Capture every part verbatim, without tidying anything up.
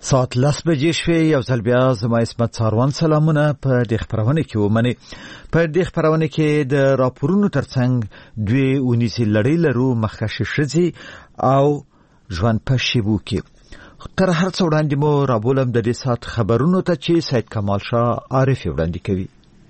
ساعت لس بجې شوې. یو ځل بیا زما اسمت څاروان سلامونه په دې خپرونه کې ومنئ. په دې خپرونه کې د راپورونو ترڅنګ دوی ونیسي لړۍ لرو، مخکښې ښځې او ژوند په شیبو کې. تر هر څه وړاندې مو رابولم د دې ساعت خبرونو ته چې سید کمال شاه عارف وړاندې کوي.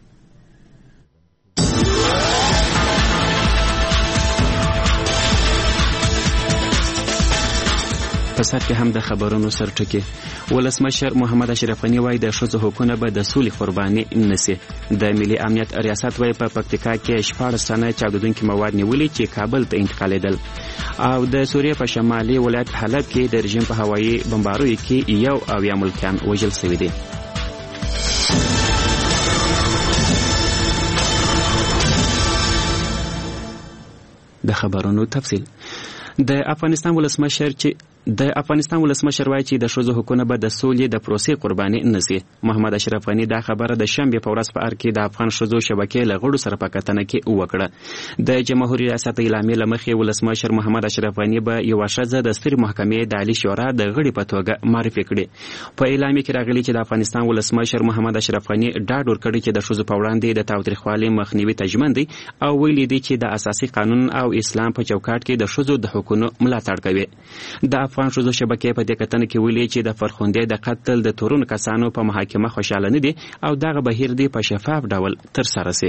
په سر کې هم د خبرونو سرټکي. ولسمشر محمد اشرف غني وایي د ښځو حقونه به د سولې قرباني نشي. د ملي امنیت ریاست وایي په پکتیکا کې شپاړس تنه چاودونکي مواد نیولي چې کابل ته انتقالېدل. او د سوریې په شمالي ولایت حلب کې د رژیم په هوایي بمباریو کې یو اویا ملکیان وژل شوي دي. د خبرونو تفصیل. د افغانستان ولسمشر چې د افغانستان ولسمشر وایي چې د ښځو حقونه به د سولې د پروسې قرباني نشي. محمد اشرف غني دا خبره د شنبې په ورځ په ار کې د افغان ښځو شبکې له غړو سره په کتنه کې وکړه. د جمهوریت ریاست اعلامیې له مخې ولسمشر محمد اشرف غني به یوه ښځه د سترې محکمې د عالي شورا د غړي په توګه معرفي کړي. په اعلامیې کې راغلي چې د افغانستان ولسمشر محمد اشرف غني ډاډ ورکړی چې د ښځو په وړاندې د تاوتریخوالي مخنیوي ته ژمن دی او ویلي دی چې د اساسي قانون او اسلام په چوکاټ کې د ښځو د حقوقو ملاتړ کوي. د افغان ښځو شبکې په دې کتنه کې ویلي چې د فرخوندې د قتل د تورن کسانو په محاکمه خوشاله نه دي او دغه بهیر دی په شفاف ډول تر سره سي.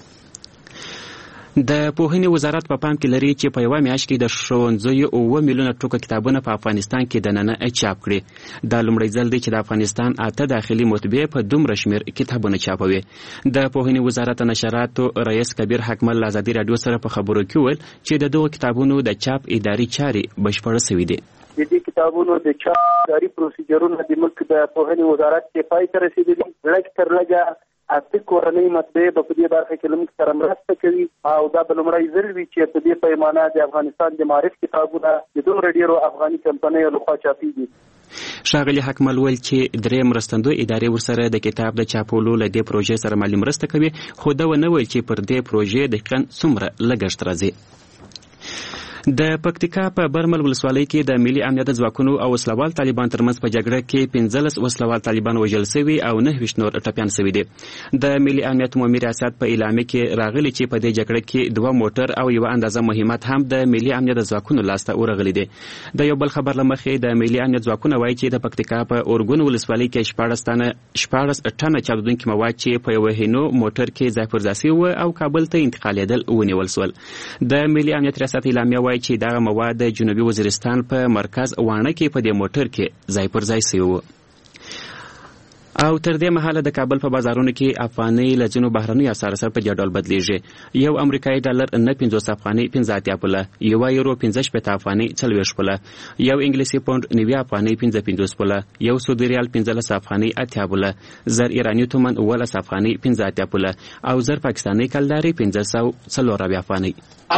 د پوهنې وزارت په پام کې لري چې په یوه میاشت کې د ښوونځیو اووه میلیونه ټوکه کتابونه په افغانستان کې دننه چاپ کړي. دا لومړی ځل دی چې د افغانستان اته داخلي مطبعې په دومره شمېر کتابونه چاپوي. د پوهنې وزارت نشراتو رئیس کبیر حکمل له ازادي راډیو سره په خبرو کې وویل چې د دغو کتابونو د چاپ اداري چارې بشپړه سوي دي. د دې کتابونو د چاپ اداري پروسیجرونه د ملک د پوهنې وزارت کې پای ته رسېدلي. لږ تر لږه اته کورنۍ مطبعې به په دې برخه کې لمونږ سره مرسته کوي او دا به لومړی ځل وي چې په دې پیمانه د افغانستان د معارف کتابونه د دومره ډېرو افغاني کمپنیو لخوا چاپېږي. ښاغلي حکمل ویل چې درې مرستندوی ادارې ورسره د کتاب د چاپولو له دې پروژې سره مالي مرسته کوي، خو دا ونه ویل چې پر دې پروژې دقیقاً څومره لګښت راځي. د پکتیکا په برمل ولسوالۍ کې د ملي امنیت ځواکونو او وسلوال طالبان ترمنځ په جګړه کې پنځلس وسلوال طالبان وژل شوي او نهه ویشت نور ټپیان شوي دي. د ملي امنیت عمومي ریاست په اعلامیه کې راغلي چې په دې جګړه کې دوه موټر او یوه اندازه مهمات هم د ملي امنیت ځواکونو لاسته ورغلي دي. د یو بل خبر له مخې د ملي امنیت ځواکونه وایي چې د پکتیکا په اورګون ولسوالۍ کې شپاړس تنه شپاړس ټنه چاودونکي مواد چې په یوه هینو موټر کې ځای پر ځای شوي او کابل ته انتقالېدل ونیول شول. د ملي امنیت ریاست اعلامیه وایي چې دغه مواد د جنوبي وزیرستان په مرکز وانه کې په دې موټر کې ځای پر ځای شوي وو. او تر دې مهاله د کابل په بازارونو کې افغانۍ له ځینو بهرنیو اسعارو سره په دې ډول بدلیږي. یو امریکایي ډالر نه پنځوس افغانۍ پنځه اتیا پوله، یوه یورو پنځه شپېته افغانۍ څلوېښت پوله، یو انګلیسي پونډ نوي افغانۍ پنځه پنځوس پوله، یو سعودي ریال پنځلس افغانۍ اتیا پوله، زر ایراني تومن اوولس افغانۍ پنځه اتیا پوله او زر پاکستاني کلدارې پنځه سوه څلور اویا افغانۍ.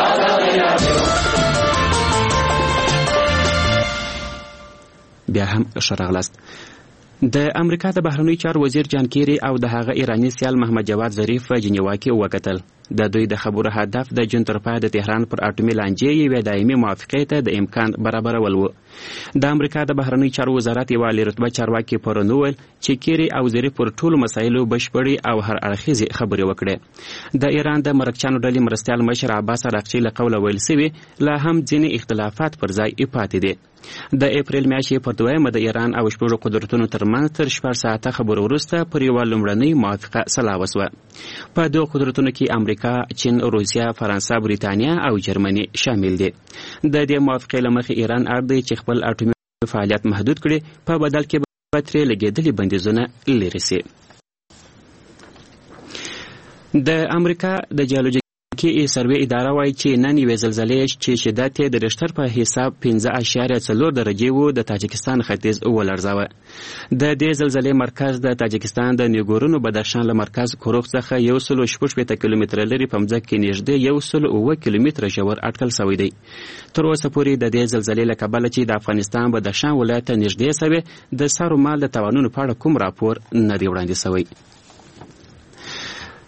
بیا هم ښه راغلاست. د امریکا د بهرنیو چارو وزیر جان کیری او د هغه ایراني سیال محمد جواد ظریف په جنیوا کې وکتل. د دوی د خبرو هدف د جون تر پایه د تهران پر اټومي لانجې یوې دایمي موافقې ته د امکان برابرول و. د امریکا د بهرنیو چارو وزارت یوه عالي رتبه چارواکي پرون وویل چې کیری او ظریف پر ټولو مسایلو بشپړې او هر اړخیزې خبرې وکړې. د ایران د مرکچیانو ډلې مرستیال مشر عباس عراقچي له قوله ویل سوي لا هم ځینې اختلافات پر ځای پاتې دي. د اپریل میاشتې پر دویمه د ایران او شپږو قدرتونو ترمنځ تر شپږ ساعته خبرو وروسته پر یوه لومړنۍ موافقه سلا وسوه. په دغو قدرتونو کې امریکا، چین، روسیه، فرانسه، بریتانیا او جرمني شامل دي. د دې موافقې له مخې ایران اړ دی چې خپل اټومي فعالیت محدود کړي، په بدل کې به ترې لګېدلي بندیزونه لرې سي. د امریکا د جیولوجي کې سروې اداره وایي چې نن یوې زلزلې چې شدت یې د ریشتر په حساب پنځه اعشاریه څلور درجې و د تاجکستان ختیځ ولړزاوه. د دې زلزلې مرکز د تاجکستان د نیګورنو بدخشان له مرکز کوروخ څخه یو سل شپږ شپېته کیلومتره لرې په مځکه کې نږدې یو سل اووه کیلومتره ژور اټکل شوی دی. تر اوسه پورې د دې زلزلې له کبله چې د افغانستان بدخشان ولایت ته نږدې شوې د سارو مال د تاوانونو په اړه کوم راپور نه دی وړاندې شوی.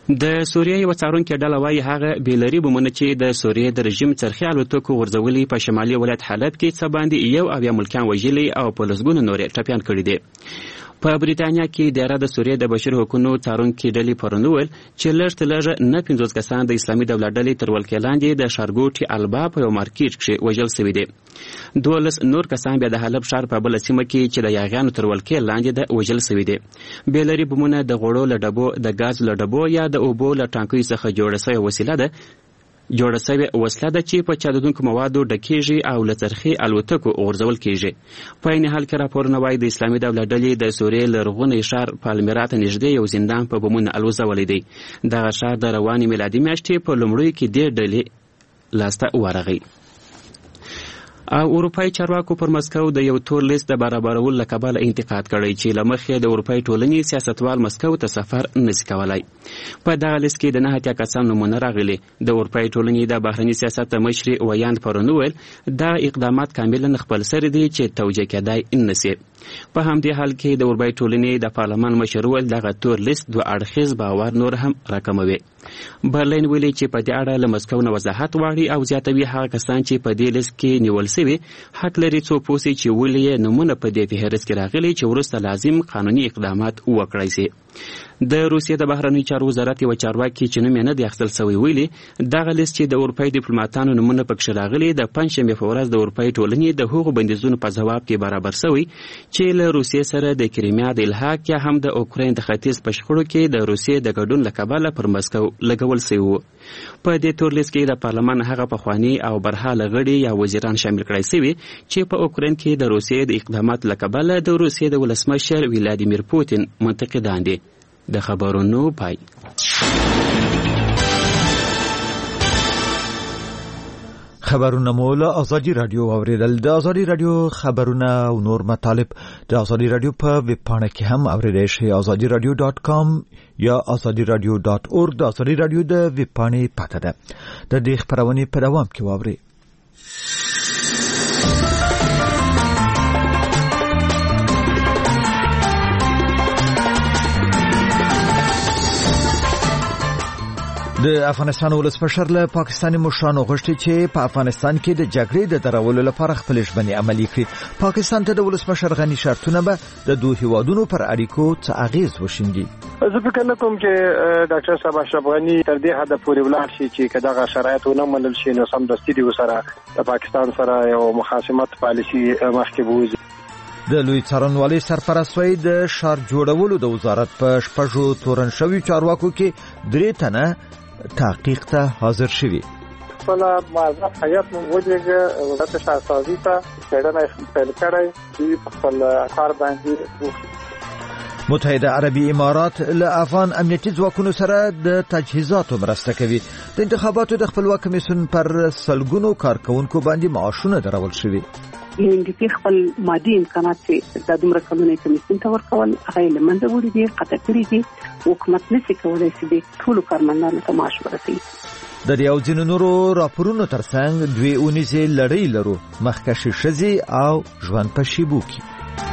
د سوریه یو څارونکي ډله وايي هغه بیلري بمونه چې د سوریه د رژیم څرخي الوتکو غورځولي په شمالي ولایت حلب کې څه باندې یو اویا ملکیان وژلي او په لسګونو نورې ټپیان کړي دي. په بریتانیا کې د د سوریه د بشري حقوقو څارونکي ډلې پرون وویل چې لږ تر لږه نه پنځوس کسان د اسلامي دولت ډلې تر ولکې لاندې د ښارګوټي البا په یو مارکیټ کې وژل شوي دي. دولس نور کسان بیا د حلب ښار په بله سیمه کې چې د یاغیانو تر ولکې لاندې د وژل شوي دي. بیلري بمونه د غوړو له ډبو د ګاز له ډبو یا د اوبو له ټانکیو څخه جوړه شوې وسیله ده جوړه شوې وسله ده چې په چاودونکو موادو ډکیږي او له څرخي الوتکو غورځول کیږي. په عین حال کې راپورونه وایي د اسلامي دولت ډلې د سوریې لرغونی ښار پالمیرا ته نږدې یو زندان په بمونه الوځولی دی. دغه ښار د روانې میلادي میاشتې په لومړیو کې دې ډلې لاسته ورغی. او اروپایي چارواکو پر مسکو د یو تور لیست د برابرولو له کبله انتقاد کړی چې له مخې د اروپایي ټولنې سیاستوال مسکو ته سفر نشي کولی. په دغه لیست کې د نهه اتیا کسانو نومونه راغلي. د اروپایي ټولنې د بهرني سیاست مشري ویاند پرون وویل دا اقدامات کاملا خپل سر دي چې توجیه کېدای نشي. په همدې حال کې د اروپایي ټولنې د پارلمان مشر وویل دغه تور لیست دوه اړخیز باور نور هم راکموي. برلین ویلي چې په دې اړه له مسکو نه وضاحت غواړي او زیاتوي هغه کسان چې په دې لیست کې نیول شوي حق لري څو پوسي چې ولې یې نومونه په دې فهرست کې راغلي چې وروسته لازم قانوني اقدامات وکړای شي. د روسیې د بهرنیو چارو وزارت یو چارواکي چې نوم یې نه دی اخیستل شوی ویلي دغه لیست چې د اروپایي ډیپلوماتانو نومونه پکښې راغلي د پنجشنبې په ورځ د اروپایي ټولنې د هغو بندیزونو په ځواب کې برابر شوی چې له روسیې سره د کریمیا د الحاق یا هم د اوکراین د ختیځ په شخړو کې د روسیې د ګډون له کبله پر مسکو لګول شوي وو. په دې تور لیست کې د پارلمان هغه پخواني او برحاله غړي یا وزیران شامل کړای شوي چې په اوکراین کې د روسیې د اقداماتو له کبله د روسیې د ولسمشر ولادیمیر پوتین منتقدان دي. د خبرونو پای. خبرونه مو له ازادي رادیو اوریدل. د ازادي رادیو خبرونه او نور مطالب د ازادي رادیو په ویب پاڼه کې هم اوریدای شئ. ازادي رادیو ډاټ کام یا ازادي رادیو ډاټ اورګ د ازادي رادیو د ویب پاڼې پته ده. د دې خبرونه په دوام کې واورئ. د افغانستان ولسمشر له پاکستاني مشرانو غوښتي چې په افغانستان کې د جګړې د درولو لپاره خپل ژمنې عملي کړي. پاکستان ته د ولسمشر غني شرطونه به د دوه هیوادونو پر اړیکو څه اغیز وشیندي. زه فکر نه کوم چې ډاکټر صاحب اشرف غني تر دې حد پورې ولاړ شي چې دغه شرایط ونه منل شي نو سمدستي دی وسره د پاکستان سره یو مخاصمت پالیسي مخکې بوزي. د لوی څارنوالۍ سرپرست وایي د ښار جوړولو د وزارت په شپږو تورن شوي چارواکو کې درې تنه تحقیق ته حاضر شوي. خپل موظف هیئت موجوده وزارت شهرسازي ته څېړنه پیل کړې چې خپل کار باندې متحده عربي امارات له افغان امنیتي ځواکونو سره د تجهیزاتو مرسته کوي. د انتخاباتو د خپلواک کمیسیون پر سلګونو کارکونکو باندې معاشونه درول شوي. انګلیسي خپل مادي امکانات چې د دومره کلونې کمیسیون ته ورکول هغه له منځه وړي دي قطع کړي دي. حکومت نشي کولای چې د ټولو کارمندانو ته معاش ورکړي. د دې او ځینو نورو راپورونو ترڅنګ دوی اونیزې لړۍ لرو مخکښې ښځې او ژوند په شیبو کې.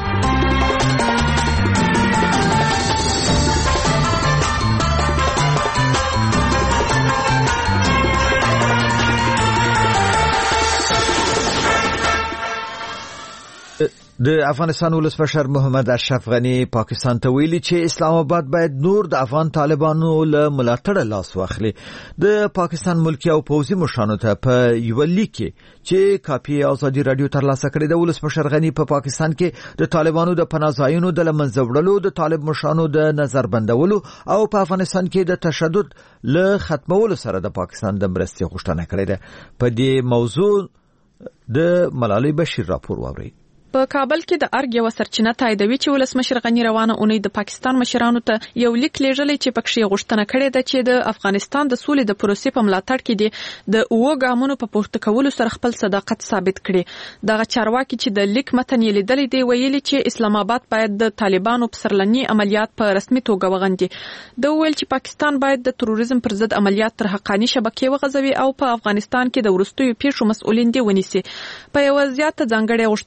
د افغانستان ولسمشر محمد اشرف غني پاکستان ته ویلي چې اسلام آباد باید نور د افغان طالبانو له ملاتړه لاس واخلي. د پاکستان ملکی او پوځي مشرانو ته په یو لیک کې چې کاپی ازادي رادیو ترلاسه کړې د ولسمشر غني په پاکستان کې د طالبانو د پناهځایونو د لمنځه وړلو د طالب مشرانو د نظر بندولو او په افغانستان کې د تشدد له ختمولو سره د پاکستان د مرستې غوښتنه کړې ده. په دې موضوع د ملالۍ بشیر راپور واورئ. په کابل کې د ارګ یو سرچینه تاییدوي چې ولسمشر غني روانه اونۍ د پاکستان مشرانو ته یو لیک لیږلی چې پکې غوښتنه کړې ده چې د افغانستان د سولې د پروسې په ملاتړ کې دي د اوو ګامونو په پورته کولو سره خپل صداقت ثابت کړي. دغه چارواکي چې د لیک متن یې لیدلی دی ویلي چې اسلام آباد باید د طالبانو په سرلني عملیات په رسمي توګه وغندي. د ویل چې پاکستان باید د تروریزم پر ضد عملیات تر حقاني شبکې وغځوي او په افغانستان کې د ورستیو پیښو مسؤلین دي ونیسي. په یو زیاته ځانګړې غوښتنه کې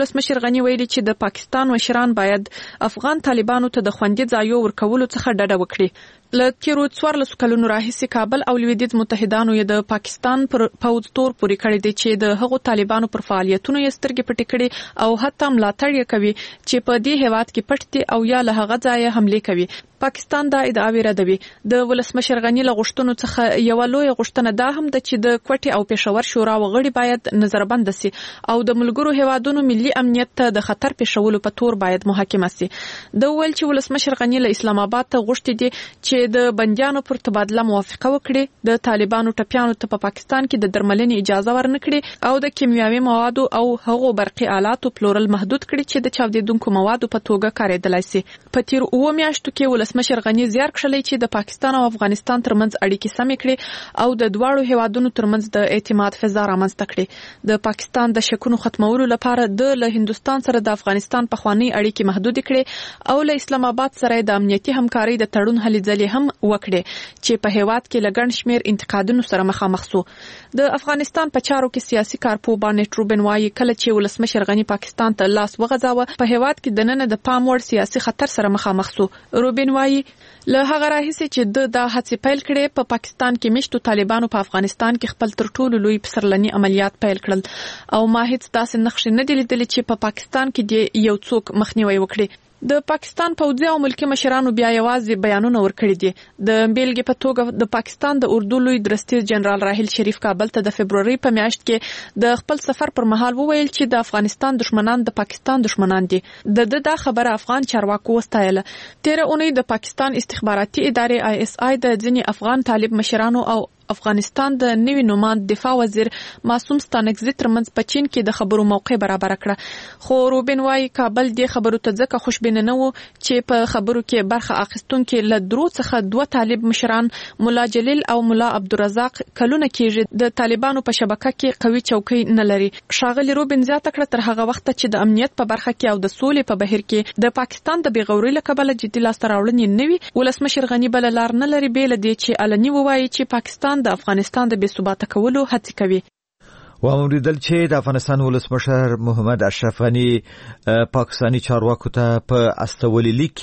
ولسمشر غنی ویلي چې د پاکستان مشران باید افغان طالبانو ته د خوندي ځایو ورکولو څخه ډډه وکړي. له تیرو څوارلسو کلونو راهیسې کابل او لویدیځ متحدانو یې د پاکستان پر پوځ تور پورې کړی دی چې د هغو طالبانو پر فعالیتونو یې سترګې پټې کړي او حتی ملاتړ یې کوي چې په دې هیواد کې پټ دي او یا له هغه ځایه حملې کوي. پاکستان دا ادعاوې ردوي. د ولسمشر غنی له غوښتنو څخه یو لوی غوښتنه دا هم ده چې د کوټې او پېښور شورا وغړي باید نظربند سي او د ملګرو هیوادونو ملي امنیت ته د خطر پېښولو په تور باید محاکمه سي. د ویل چې ولسمشر غنی له اسلام آباد ته غوښتي دي چې د بنديانو پر تبادله موافقه وکړي، د طالبانو ټپيانو ته په پاکستان کې د درملنې اجازه ورنکړي او د کیمیاوي موادو او هغو برقي آلاتو پلورل محدود کړي چې د چاودیدونکو موادو په توګه کارېدلای سي. په تیر اوه میاشتو کې ولسمشر غنی زیار کړلی چې د پاکستان او افغانستان ترمنځ اړیکې سمې کړي او د دواړو هیوادونو ترمنځ د اعتماد فضا رامنځته کړي. د پاکستان د شکونو ختمولو لپاره د له هندستان سره د افغانستان پخوانی اړیکې محدود کړي او له اسلام آباد سره د امنیتي همکارۍ د تړون هلې ځلې هم وکړي چې په هیواد کې لګن شمیر انتقادونو سره مخامخ سو. د افغانستان په چارو کې سیاسي کارپو باندې روبن وایي کله چې ولسمشر غنی پاکستان ته لاس وغځاوه په هیواد کې د نن د پام وړ سیاسي خطر سره مخامخ سو. روبن وایي له هغه راهیسې چې د دا هڅې پیل کړي په پاکستان کې مشتو طالبانو په افغانستان کې خپل تر ټولو لوی پسرلني عملیات پیل کړل او ما هیڅ داسې نقشې نه دي لیدلې چې په پاکستان کې د یو څوک مخنیوي وکړي. د پاکستان پوځي او ملکی مشرانو بیا یوازې بیانونه ورکړي دي. د بیلګې په توګه د پاکستان د اردو لوی درستیز جنرال راحیل شریف کابل ته د فبروري په میاشت کې د خپل سفر پر مهال وویل چې د افغانستان دشمنان د پاکستان دشمنان دي. د د دا خبره افغان چارواکو وستایله. تیر اونۍ د پاکستان استخباراتي ادارې آی اس آی د ځینې افغان طالب مشرانو او افغانستان د نوي نوماند دفاع وزیر معصوم ستانکزي ترمنځ په چین کې د خبرو موقع برابر کړه. خو روبن وايي کابل د خبرو ته ځکه خوشبینه نه وو چې په خبرو کې برخه اخیستونکو له درو څخه دوه طالب مشران مولا جلیل او مولا عبدالرزاق کلونه کېږي د طالبانو په شبکه کې قوي چوکۍ نه لري. شاغلي روبن زیاته کړه تر هغه وخت چې د امنیت په برخه کې او د سولې په بهیر کې د پاکستان د بیغوري لکبله جدي لاسته راوړنې نه وي ولسمشر غنی بل لار نه لري بیل دی چې علني وایي چې پاکستان د افغانستان د بې ثباته کولو هڅه کوي. وامریدل چې د افغانستان ولسمشر محمد اشرف غنی پاکستانی چارواکو ته په استولي لیک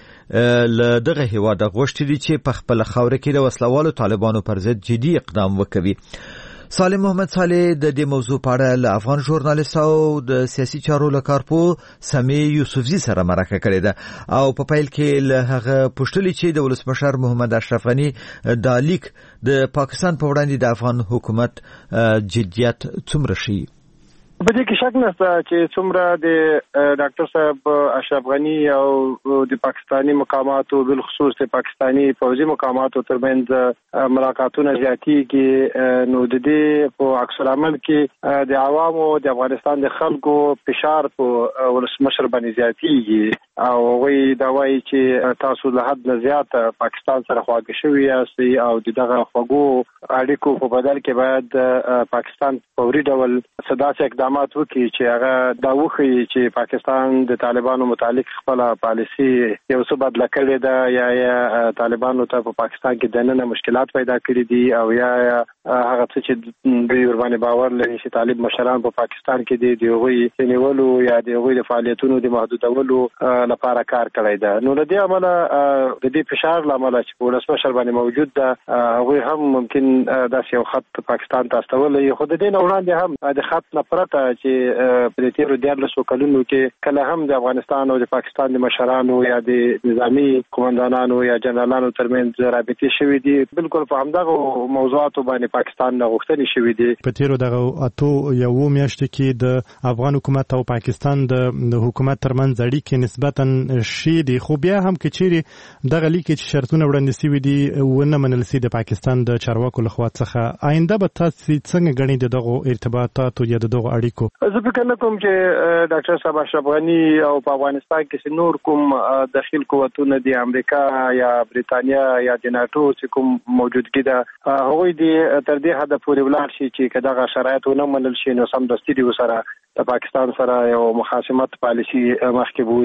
کې له دغه هیواد غوښتي دي چې په خپل خاور کې د وسلوالو طالبانو پر ضد جدي اقدام وکړي. سالم محمد صالح د دې موضوع په اړه له افغان ژورنالیست او د سیاسي چارو لکارپو سمي یوسفزي سره مرکه کړې ده او په پیل کې له هغه پوښتنې چې د ولسمشر محمد اشرف غنی د لیک د پاکستان په وړاندې د افغان حکومت جديت څومره شي. په دې کې شک نشته چې څومره د ډاکټر صاحب اشرف غنی او د پاکستانی مقاماتو بل خصوص د پاکستانی فوجي مقاماتو ترمنځ ملاقاتونه زیاتېږي نو د دې په عکس العمل کې د عوامو د افغانستان د خلکو فشار په ولسمشر باندې زیاتېږي او وی دا وایي چې تاسو له حد نه زیات پاکستان سره خواږه شوي یاستئ او دغه خوږو اړیکو په بدل کې باید پاکستان فوري ډول صداسه اقدام مات وکړي چې هغه دا وخی چې پاکستان د طالبانو متعلق خپل پالیسی یو څه بدله کړې ده یا یا طالبانو ته په پاکستان کې دننه مشکلات پیدا کړې دي او یا هغه څه چې دوی ورباندې باور لري چې طالب مشران په پاکستان کې دي د هغوی نیولو یا د هغوی د فعالیتونو د محدودولو لپاره کار کړی ده. نو د دې عمله د دې فشار لامل چې په ولسمشر باندې موجود ده هغوی هم ممکن داسې یو خط پاکستان ته استولی خو د دې نه وړاندې هم د خط نه پرته چې په تیرو دیارلسو کلونو کې کله هم د افغانستان او د پاکستان د مشرانو یا د نظامی قومندانانو یا جنرالانو ترمنځ رابطې شوې دي. بالکل په همدغه موضوعاتو باندې پاکستان نه غوښتنې شوې دي. په تیرو دغه اتو یو میاشتو کې د افغان حکومت او پاکستان د حکومت ترمنځ اړیکې نسبتا ښې دي خو بیا هم کې چیرې دغه لیک چې شرطونه وړاندې شوي دي ونه منل شي د پاکستان د چارواکو لخوا څخه آینده به تاسو څنګه غني دغه ارتباطات یا دغه اړیکو؟ زه فکر نه کوم چې ډاکټر صاحب اشرف غنی او په افغانستان کې نور کوم داخل قوتونه د امریکا یا بریتانیا یا د ناتو چې کوم موجودګي ده هغوی د تر دې حد پورې ولاړ شي چې دغه شرایط ونه منل شي نو سم دستي دی وسره د پاکستان سره یو مخاصمت پالیسی مخکې بوزي یا د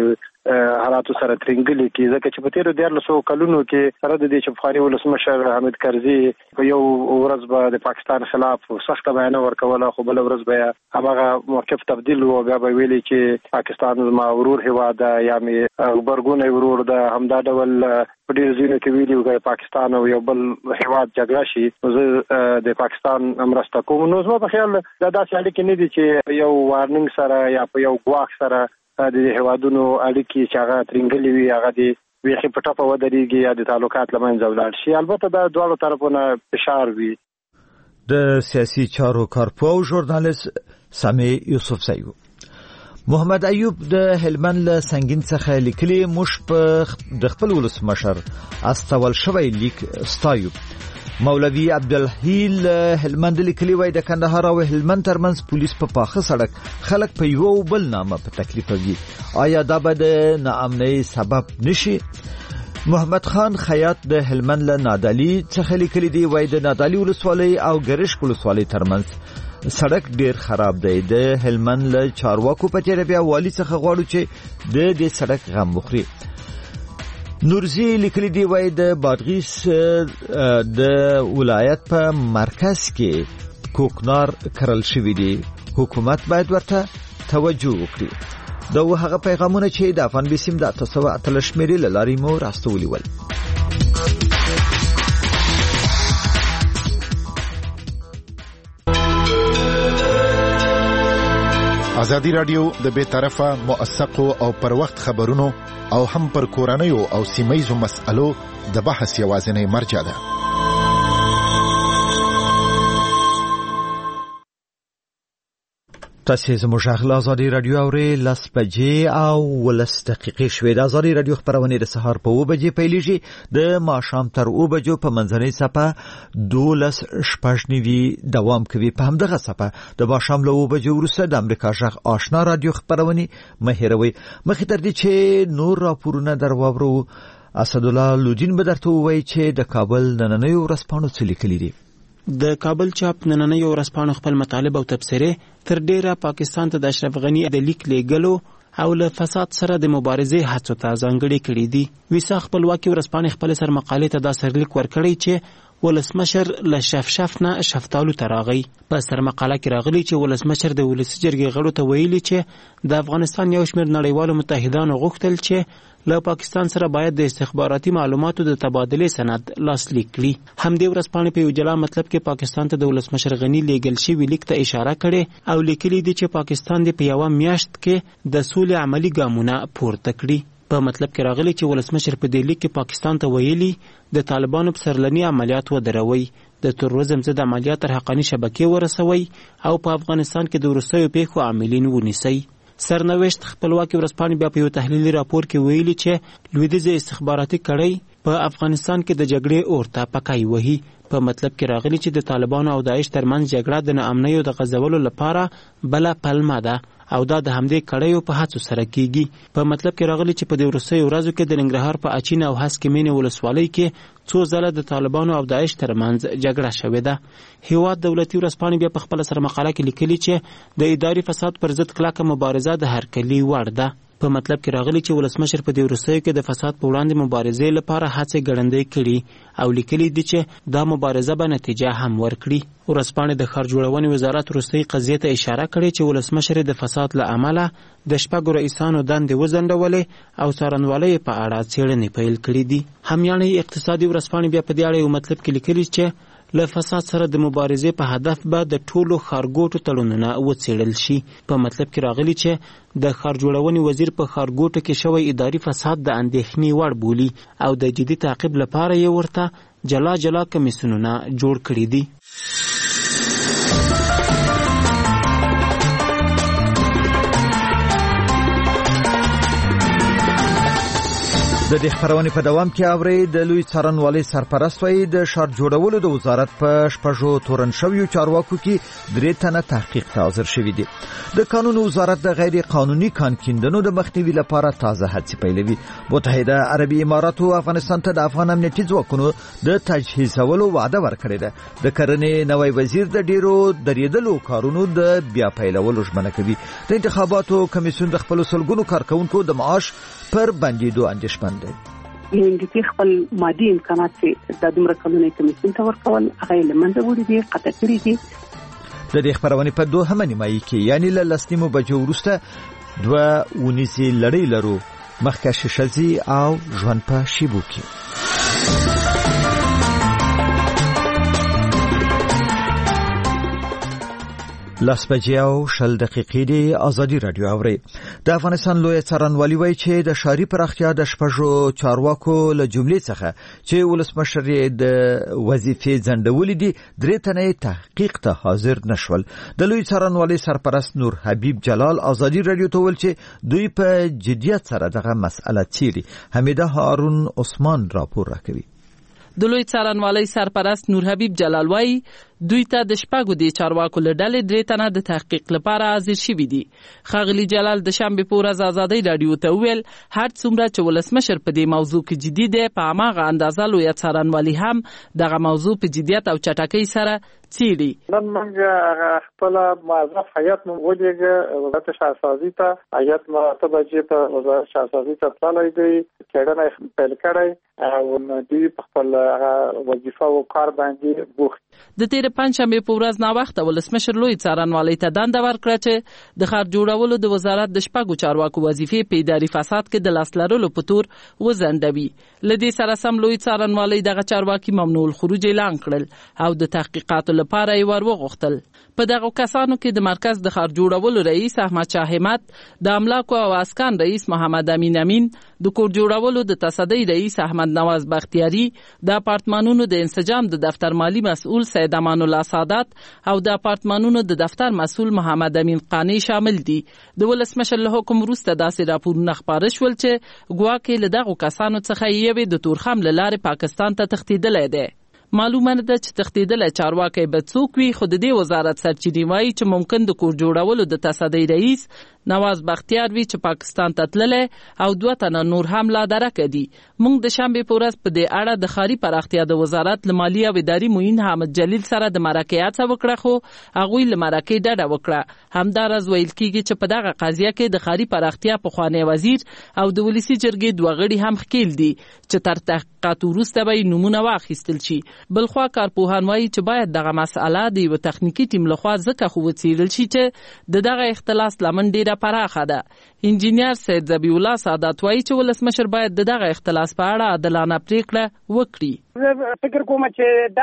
داسې حالاتو سره ترنګلي کې ځکه چې په تیرو دیارلسو کلونو کې سره د دې چې افغاني ولسمشر حامد کرزي په یو ورځ به د پاکستان خلاف سخت بیان ورکوله خو بل ورځ به هغه موقف تبدیل و بیا به ویلي چې پاکستان زما ورور هیواد یا مې غبرګون ورور ده همدا ډول په ډیر ځینو کې ویلي چې پاکستان او یو بل هیواد جګړه شي زه د پاکستان مرسته کوم نو زما په خیال دا داسې اړیکې نه دي چې یو وارننګ سره یا په یو ګواښ سره د هیوادونو اړیکې چې هغه ترنګلي وي هغه د ویخي په ټاپه ودرېږي یا د تعلقات له منځه ولاړ شي. البته دا دواړو طرفونه فشار وي. د سیاسي چارو کارپوه او ژورنالیست سامي یوسفزی محمد ایوب د هلمند له سنگین څخه لیکلي موږ په د خپل ولسمشر استول شوی لیک ستایو. مولوی عبدالحیل هلمند لیکلی وای د کندهار او هلمند ترمنځ پولیس په پاخه سړک خلک په یو بل نامه په تکلیف وي. آیا دا به د ناامنۍ سبب نشي؟ محمد خان خیاط د هلمند له نادعلي څخه لیکلی دی وای د نادعلي ولسوالۍ او ګرشک ولسوالۍ ترمنځ سړک ډیر خراب دی. د هلمند له چارواکو په تیر بیا والی څخه غواړو چې د دې سړک غم وخوري. نورزی لیکلی دی وای د بادغیس د ولایت په مرکز کې کوکنار کرل شوی دی. حکومت باید ورته توجه وکړي. دا هغه پیغامونه چې د افغان بیسیم د تاسو اتل شمیرې لاري مو راستولي ول. ازادي رادیو د بے طرفه موثقو او پر وخت خبرونو او هم پر کورنیو او سیمایزو مسألو د بحث یوازینی مرجع ده. تاسو زموږ غلا ازادي رادیو اوري لس بجې او ولس دقیقې شوې. د ازادي رادیو خبرونه د سهار په و بجې پیلېږي د ماښام تر و بجو په منځنۍ صفه دولس شپږ نیوي دوام کوي. په همدغه صفه د ماښام له و بجو وروسته د امریکا غږ آشنا رادیو خبرونه مهیروي. مخې تر دې چې نور راپورونه درواورو اسدالله لودین به درته وایي چې د کابل نننۍ ورځپاڼو څه لیکلي دي. د کابل چاپ نننۍ ورځپاڼو خپل مطالب او تبصرې تر ډیره پاکستان ته د اشرف غنی د لیک لیږلو او له فساد سره د مبارزې هڅو ته ځانګړې کړې دي. ویسا خپلواکي ورځپاڼې خپل سر مقالې ته دا سرلیک ورکړی چې ولسمشر له شفشف نه شفتالو ته راغی. په سر مقاله کې راغلی چې ولسمشر د ولسي جرګې غړو ته ویلي چې د افغانستان یو شمېر نړیوالو متحدانو غوښتل چې له پاکستان سره باید د استخباراتي معلوماتو د تبادلې سند لاسلیک کړي. همدې ورځپاڼې په یو جلا مطلب کې پاکستان ته د ولسمشر غنی لیږل شوي لیک ته اشاره کړې او لیکلي دي چې پاکستان دې په یوه میاشت کې د سولې عملي ګامونه پورته کړي. په مطلب کې راغلی چې ولسمشر په دې لیک کې پاکستان ته ویلي د طالبانو په سرلني عملیات ودروي، د تروریزم ضد عملیات تر حقاني شبکې ورسوي او په افغانستان کې د وروستیو پیښو عاملین ونیسي. سرنوشت خپلواکي ورځپاڼې بیا په یو تحلیلي راپور کې ویلي چې لویدیځه استخباراتي کړۍ په افغانستان کې د جګړې اور ته پکای وهي. په مطلب کې راغلی چې د طالبانو او داعش ترمنځ جګړه د ناامنیو د غځولو لپاره بله پلمه ده او دا د همدې کړیو په هڅو سره کیږي. په مطلب کې راغلی چې په دې وروستیو ورځو کې د ننګرهار په اچین او هسکې مینې ولسوالۍ کې څو ځله د طالبانو او داعش ترمنځ جګړه شوې ده. هیواد دولتي ورځپاڼې بیا په خپله سره مقاله کې لیکلي چې د اداري فساد پر ضد کلکه مبارزه د هرکلي وړ ده. په مطلب کې راغلی چې ولسمشر په دې وروستیو کې د فساد په وړاندې مبارزې لپاره هڅې ګړندۍ کړي او لیکلي دي چې دا مبارزه به نتیجه هم ورکړي. ورځپاڼې د ښار جوړونې وزارت وروستۍ قضیې ته اشاره کړې چې ولسمشر د فساد له امله د شپږو رئیسانو دندې وځنډولې او څارنوالۍ په اړه څېړنې پیل کړي دي. همیانۍ اقتصادي ورځپاڼې بیا په دې اړه یو مطلب کې لیکلي چې له فساد سره د مبارزې په هدف به د ټولو ښارګوټو تړونونه وڅېړل شي. په مطلب کې راغلی چې د ښار جوړونې وزیر په ښارګوټو کې شوی اداري فساد د اندېښنې وړ بولي او د جدي تعقیب لپاره یې ورته جلا جلا کمیسیونونه جوړ کړي دي. د دې خبرونې په دوام کې اوري د لوی څارنوالۍ سرپرست وایي د ښار جوړولو د وزارت په شپږو تورن شویو چارواکو کې درې تنه تحقیق ته حاضر شوي دي. د قانون وزارت د غیر قانوني کان کیندنو د مخنیوي لپاره تازه هڅې پیلوي. متحده عربي اماراتو افغانستان ته د افغان امنیتي ځواکونو د تجهیزولو وعده ورکړې ده. د کرنې نوی وزیر د ډیرو درېدلو کارونو د بیا پیلولو ژمنه کوي. د انتخاباتو کمیسیون د خپل سلګونو کارکونکو د معاش پر بندیدو اندېښمن دی. انګلیسي خپل مادي امکانات چې د دومره کلونې کمیسیون ته ورکول هغه له منځه وړي دي، قطع کړي دي. د دې خبرونې په دوهمه نیمایي کې یعنی له لس نیمو بجو وروسته دوه ونیسي لړۍ لرو مخکښ ښځې او ژوند په شیبو کې. لاس بجې او شل دقیقې دی. ازادي رادیو اوري. د افغانستان لوی څارنوالي وایي چې د ښاري پراختیا د شپږو چارواکو له جملې څخه چې ولسمشر یې د وظیفې ځنډولې دي درې تنه تحقیق ته حاضر نشول. د لوی څارنوالي سرپرست نور حبیب جلال ازادي رادیو ته ویل چې دوی په جدیت سره دغه مسأله څیړي. حمیده هارون عثمان راپور راکوي. د لوی څارنوالۍ سرپرست نور حبیب جلال وایي دوی ته د شپږو د چارواکو له ډلې درې تنه د تحقیق لپاره حاضر شوي دي. ښاغلي جلال د شنبې په ورځ ازادۍ رادیو ته وویل هر څومره چې ولسمشر په دې موضوع کې جدي دی په هماغه اندازه لوی څارنوالي هم دغه موضوع په جدیت او چټکۍ سره څیړي. نن موږ خپل موظف هیئت مو ولېږه وزارت شهرسازي ته. هیئت مراتبه چې په وزارت شهرسازي ته تللی دی څېړنه پیل کړی او دوی په خپل وظیفه او کار باندې بوخت. د تیر پنځشنبه په ورځ ناوخته ولسمشر لوی څارنوالۍ ته دنده ورکړه چې د ښار جوړولو د وزارت د شپږو چارواکو وظیفې په اداري فساد کې د لاس لرلو په تور وځنډوي. له دې سره سم لوی څارنوالۍ دغه چارواکي ممنوع الخروج اعلان کړل او د تحقیقاتو لپاره یې ور وغوښتل. په دغه کسانو کې د مرکز د ښار جوړولو رئیس احمد شاه همت، د املاکو او اسکان رئیس محمد امین امین، د کور جوړولو د تصدۍ رئیس احمد نواز بختیاری، د اپارتمانونو د انسجام د دفتر مالی مسؤل سید امان الله سادات او د اپارتمانونو د دفتر مسؤل محمد امین قانی شامل دي. د ولسمشر له حکم وروسته داسې راپورونه خپاره شول چې ګواکې له دغو کسانو څخه یوې د تورخم له لارې پاکستان ته تښتېدلی دی. معلومه ده چې تښتېدلی چارواکی به څوک وي، خو د دې وزارت سرچینې وایي چې ممکن د کور جوړولو د تصدۍ رئیس نواز بختیار وي چې پاکستان ته تللی او دوه تنه نور هم لا درکه دي. موږ د شنبې په ورځ په دې اړه د ښاري پراختیا د وزارت له مالي او اداري معین حامد جلیل سره د مرکې هڅه وکړه، خو هغوی له مرکې ډډه وکړه. همداراز ویل کېږي چې په دغه قضیه کې د ښاري پراختیا پخوانی وزیر او د ولسي جرګې دوه غړي هم ښکیل دي چې تر تحقیقات وروسته به یې نومونه واخیستل شي. بلخوا کارپوهان وایي چې باید دغه مسأله د یوه تخنیکي ټیم لخوا ځکه خو وڅېړل شي چې د دغه اختلاس لمن ډېره پراخه ده. انجینیر سید ذبیح الله سادات وایي چې ولسمشر باید د دغه اختلاس په اړه عادلانه پریکړه وکړي. زه فکر کوم چې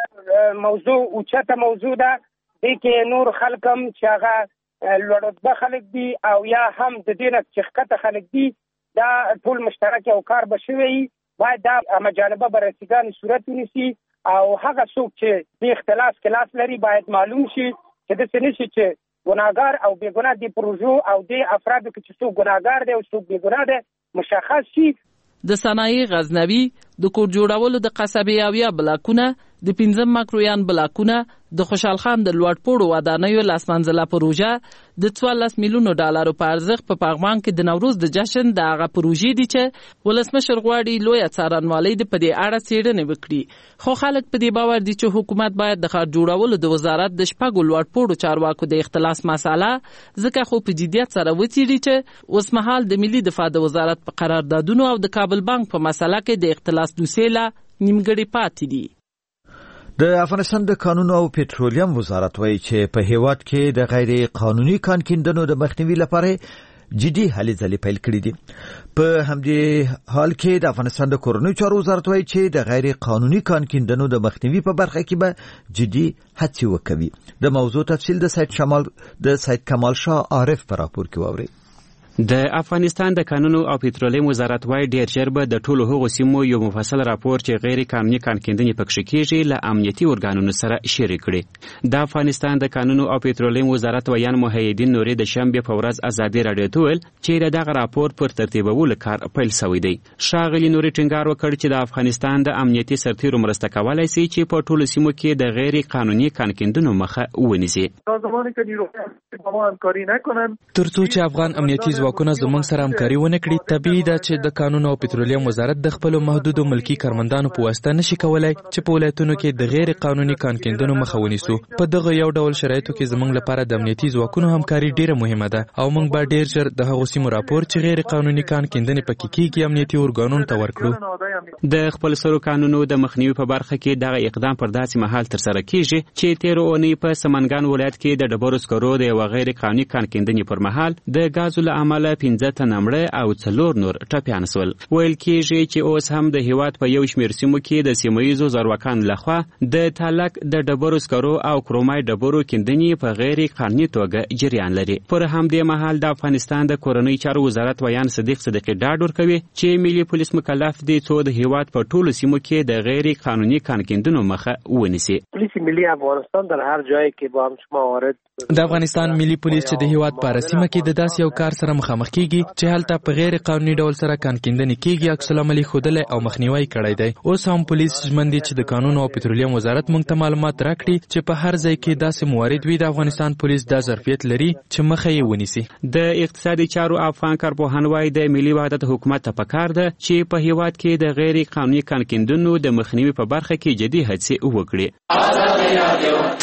دا موضوع اوچته موضوع ده، دې کې نور خلک هم چې هغه لوړرتبه خلک دي او یا هم د دې نه چې ښکته خلک دي، دا ټول مشترک او کار به شوی باید دا همجانبه بررسیګانې صورت ونیسي او هغه څوک چې د اختلاس کې لاس لري باید معلوم شي چې داسې نه شي چې ګناهګار او بې ګناه د پروژو او د افرادو کې چې څوک ګناهګار دی او څوک بې ګناه دی مشخص شي. د صنایع غزنوي، د کور جوړولو د قصبې اویا بلاکونه، د پنځم مکرویان بلاکونه، د خوشحال خان د لوړ پوړو ودانیو لاسمنځله پروژه د څوارلس میلیونو ډالرو په ارزښت په پغمان کې د نوروز د جشن د هغه پروژې دي چې ولسمشر غواړي لویه څارنوالۍ د په دې اړه څېړنې وکړي. خو خلک په دې باور دي چې حکومت باید د ښار جوړولو د وزارت د شپږو لوړ پوړو چارواکو د اختلاس مسأله ځکه خو په جدیت سره وڅېړي چې اوسمهال د ملي دفاع د وزارت په قراردادونو او د کابل بانک په مسله کې د اختلاس دوسیې لا نیمګړې پاتې دي. د افغانستان د کانونو او پټرولیم وزارت وایي چې په هیواد کې د غیر قانوني کان کیندنو د مخنیوي لپاره جدي هلې ځلې پیل کړې دي. په همدې حال کې د افغانستان د کورنیو چارو وزارت وایي چې د غیر قانوني کان کیندنو د مخنیوي په برخه کې به جدي هڅې وکوي. د موضوع تفصیل د سید شمال د سید کمال شاه عارف په راپور کې واورئ. د افغانستان د کانونو او پټرولیم وزارت وايي ډېر ژر به د ټولو هغو سیمو یو مفصل راپور چې غیر قانوني کانکیندنې پکښې کېږي له امنیتي ارګانونو سره شریک کړي. د افغانستان د کانونو او پټرولیم وزارت ویان محیدین نوري د شنبې په ورځ ازادي راډیو ته ویل چې د دغه راپور پر ترتیبولو کار پیل شوی دی. ښاغلي نوري ټینګار وکړ چې د افغانستان د امنیتي سرتیرو مرسته کولی شي چې په ټولو سیمو کې د غیر قانوني کانکیندنو مخه ونیسي. ترڅو چې افغان امنیتي ځواکونه زموږ سره همکاري ونه کړي، طبیعي ده چې د کانونو او پټرولیم وزارت د خپلو محدودو ملکي کارمندانو په واسطه نشي کولای چې په ولایتونو کې د غیر قانوني کانکیندنو مخه ونیسو. په دغه یو ډول شرایطو کې زموږ لپاره د امنیتي ځواکونو همکاري ډیره مهمه ده او موږ به ډیر ژر د هغو سیمو راپور چې غیر قانوني کانکیندنې پکې کیږي امنیتي ارګانونو ته ورکړو. د خپل سرو قانونو د مخنیوي په برخه کې دغه اقدام پر داسې مهال ترسره کیږي چې تیرو اونۍ په سمنګان ولایت کې د ډبرو سکرو د یو غیر قانوني کانکیندنې پر مهال د غازو له امله پنځه تنه مړه او څلور نور ټپیان شول. ویل کیږي چې اوس هم د هیواد په یو شمېر سیمو کې د سیمه ییزو زورواکانو لخوا د تالک د ډبرو سکرو او کرومایډ ډبرو کیندنې په غیر قانوني توګه جریان لري. پر همدې مهال د افغانستان د کورنۍ چارو وزارت ویان صدیق صدیقي ډاډ ورکوي چې ملي پولیس مکلف دی څو د هیواد په ټولو سیمو کې د غیر قانوني کانکیندنو مخه ونیسي. پولیس ملی افغانستان در هر جایی که با هم شما وارد د افغانستان ملي پولیس چې د هیواد په سیمه کې د داسې یو کار سره مخامخ کیږي چې هلته په غیر قانوني ډول سره کانکیندنې کیږي عکس العمل ښودلی او مخنیوی کړی دی. اوس هم پولیس ژمن دي چې د کانونو او پټرولیم وزارت موږ ته معلومات راکړي چې په هر ځای کې داسې موارد وي. د افغانستان پولیس دا ظرفیت لري چې مخه یې ونیسي. د اقتصادي چارو افغان کارپوهان وايي د ملي وحدت حکومت ته پکار ده چې په هیواد کې د غیر قانوني کانکیندنو د مخنیوي په برخه کې جدي هڅې وکړي.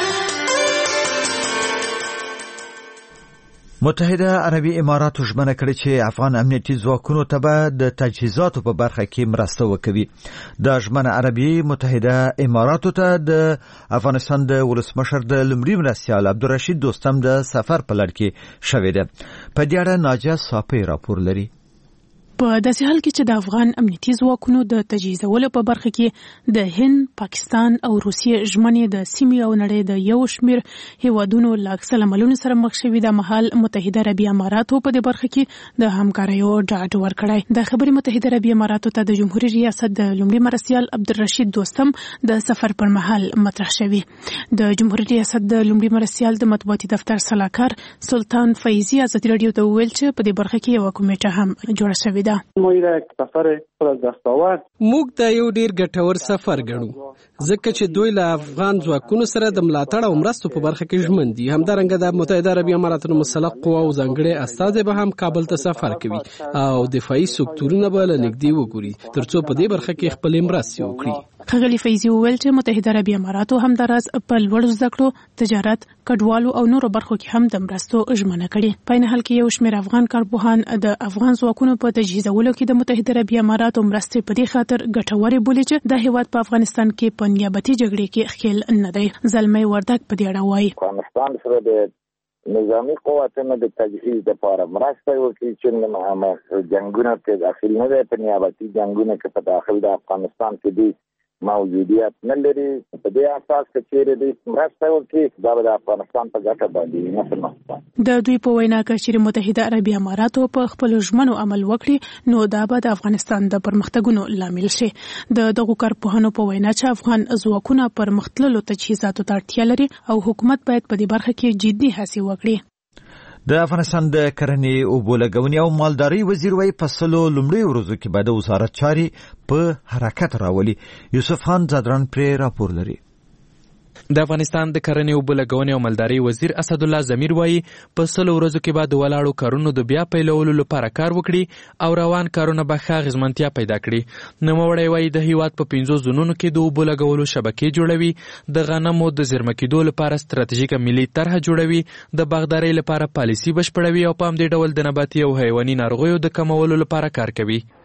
متحده عربي اماراتو ژمنه کړې چې افغان امنیتي ځواکونو ته به د تجهیزاتو په برخه کې مرسته وکوي. د ژمنه عربي متحده اماراتو ته د افغانستان د ولسمشر د لومړي مرستیال عبدالرشید دوستم د سفر په لړ کې شوې ده. په دې اړه ناجیه صافی راپور لري. په داسې حال کې چې د افغان امنیتي ځواکونو د تجهیزولو په برخه کې د هند، پاکستان او روسیې ژمنې د سیمې او نړۍ د یو شمېر هیوادونو له عکس العملونو سره مخ شوي، د مهال متحده عربي اماراتو په دې برخه کې د همکاریو ډاډ ورکړی. د خبرې متحده عربي اماراتو ته د جمهوریت ریاست د لومړي مرستیال عبدالرشید دوستم د سفر پر مهال مطرح شوی. د جمهوریت ریاست د لومړي مرستیال د مطبوعاتي دفتر سلاکار سلطان فیضي ازادي راډیو ته وویل چې په دې برخه کې یو کمیټه هم جوړه شوې ده. موږ دا یو ډیر ګټور سفر ګڼو ځکه چې دوی له افغان ځواکونو سره د ملاتړ او مرستو په برخه کې ژمن دي. همدارنګه د متحده عربي اماراتو مسلح قواو ځانګړي استازي به هم کابل ته سفر کوي او دفاعي سکتورونه به له نږدې وګوري ترڅو په دې برخه کې خپل مرستې وکړي. ښاغلي فیضي وویل چې متحده عربي اماراتو همداراز په لوړو زده کړو، تجارت، کډوالو او نورو برخو کې هم د مرستو ژمنه کړې. په عین حال کې یو شمېر افغان کارپوهان د افغان ځواکونو په تجهیزولو کې د متحده عربي اماراتو مرستې په دې خاطر ګټورې بولي چې د هیواد په افغانستان کې په نیابتي جګړې کې ښکیل نه دی. زلمی وردک په دې اړه وایي افغانستان سره د نظامی قوتونو د تجهیز لپاره مرسته وکړي چې نه جنگونه کې داخل نه دی، په نیابتي جنگونه کې په داخل د افغانستان کې دي موجودیت نه لري. په دې اساس چې چیرې دې مرسته وکړي دا به د افغانستان په ګټه باندې نه. د دوی په وینا کې چې متحده عربي اماراتو په خپل ژمنو عمل وکړي نو دا به د افغانستان د پرمختګونو لامل شي. د دغو کارپوهانو په وینا چې افغان ځواکونه پرمختللو تجهیزاتو ته اړتیا لري او حکومت باید په دې برخه کې جدي هڅې وکړي. د افغانستان د کرنې، اوبو لګونې او مالدارۍ وزیر وايي په سلو لومړیو ورځو کې به د وزارت چارې په حرکت راولي. یوسف خان زادران پرې راپور لري. د افغانستان د کرنې، اوبو لګونې او مالدارۍ وزیر اسدالله ضمیر وايي په سلو ورځو کې به د ولاړو کارونو د بیا پیلولو لپاره کار وکړي او روان کارونه به ښه اغېزمنتیا پیدا کړي. نوموړی وايي د هیواد په پنځو زونونو کې د اوبو لګولو شبکې جوړوي، د غنمو د زیرمه کېدو لپاره ستراتیژیکه ملي طرحه جوړوي، د باغدارۍ لپاره پالیسي بشپړوي او په همدې ډول د نباتي او حیواني ناروغیو د کمولو لپاره کار کوي.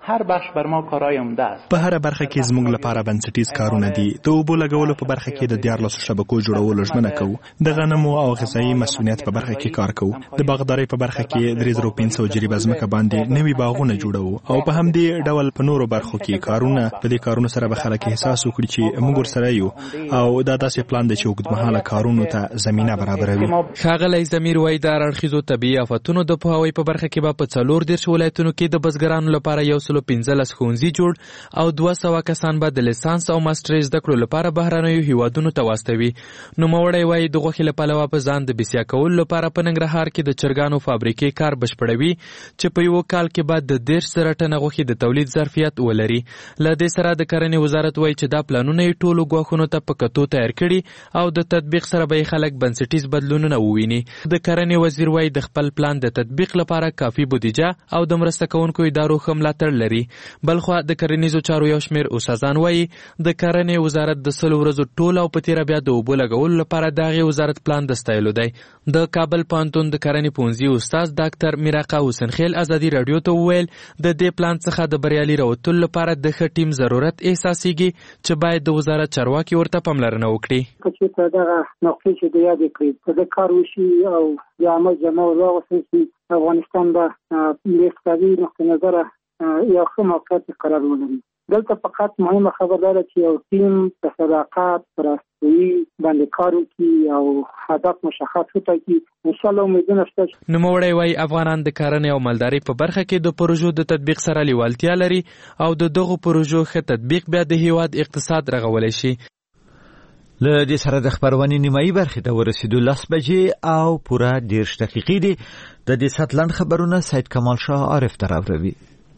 هر بخش بر ما کارای عمده است. په هر برخه کې زموږ لپاره بنسټیز کارونه دي. د اوبو لګولو په برخه کې د دیارلسو شبکو جوړولو ژمنه کوو. د غنمو او غذایي مسؤلیت په برخه کې کار کوو. د باغدارۍ په برخه کې درې زره پنځه سوه جریبه ځمکه باندې نوي باغونه جوړوو او په همدې ډول په نورو برخو کې کارونه. په دې کارونو سره به خلک احساس وکړي چې موږ ورسره یو او دا داسې پلان دی چې اوږدمهاله کارونو ته زمینه برابروي. ښاغلی زمیر وایي د هر اړخیزو طبیعي آفتونو د پوهاوي په برخه کې به په څلور دېرش ولایتونو کې د بزګرانو لپاره یو سلو پنځلس ښوونځي جوړ او دوه سوه کسان به د لیسانس او ماسټرۍ زده کړو لپاره بهرنیو هیوادونو ته واستوي. نوموړی وایي د غوښې له پلوه په ځان د بسیا کولو لپاره په ننګرهار کې د چرګانو فابریکې کار بشپړوي چې په یو کال کې به د دېرش زره ټنه غوښې د تولید ظرفیت ولري. له دې سره د کرنې وزارت وایي چې دا پلانونه یې ټولو ګواښونو ته په کتو تیار کړي او د تطبیق سره به یې خلک بنسټیز بدلونونه وویني. د کرنې وزیر وایي د خپل پلان د تطبیق لپاره کافي بودیجه او د مرسته کوونکو ادارو ښه ملاتړ لري. بلخوا د کرنیزو چارو یو شمېر استادان وایي د کرنې وزارت د سلو ورځو ټول او په تېره بیا د اوبو لګولو لپاره د هغې وزارت پلان د ستایلو دی. د کابل پوهنتون د کرنې پوهنځي استاد ډاکټر میراقه حسنخیل ازادي راډیو ته وویل د دې پلان څخه د بریالي راوتلو لپاره د ښه ټیم ضرورت احساسېږي چې باید د وزارت چارواکي ورته پاملرنه وکړي. که چېرته دغه نقطې چې د یادې کړې که د کار وشي او د عمل جامه ور واغوستل شي افغانستان به د اقتصادي نقطې نظره یو ښه موقعیت قرار ولري. دلته فقط مهمه خبر دا ده چې یو ټیم په صداقت پر استوي باندې کار وکړي او هدف مشخص وټاکي. انشاءالله امیدونه شته. نوموړی وایي افغانان د کرنې او مالدارۍ په برخه کې د پروژو د تطبیق سره لیوالتیا لري او د دغو پروژو ښه تطبیق بیا د هیواد اقتصاد رغولی شي. له دې سره د خبرونې نیمایي برخې ته ورسېدو. لس بجې او پوره دېرش دقیقې دي. د دې ساعت لنډ خبرونه سید کمال شاه عارف ته راوړوي.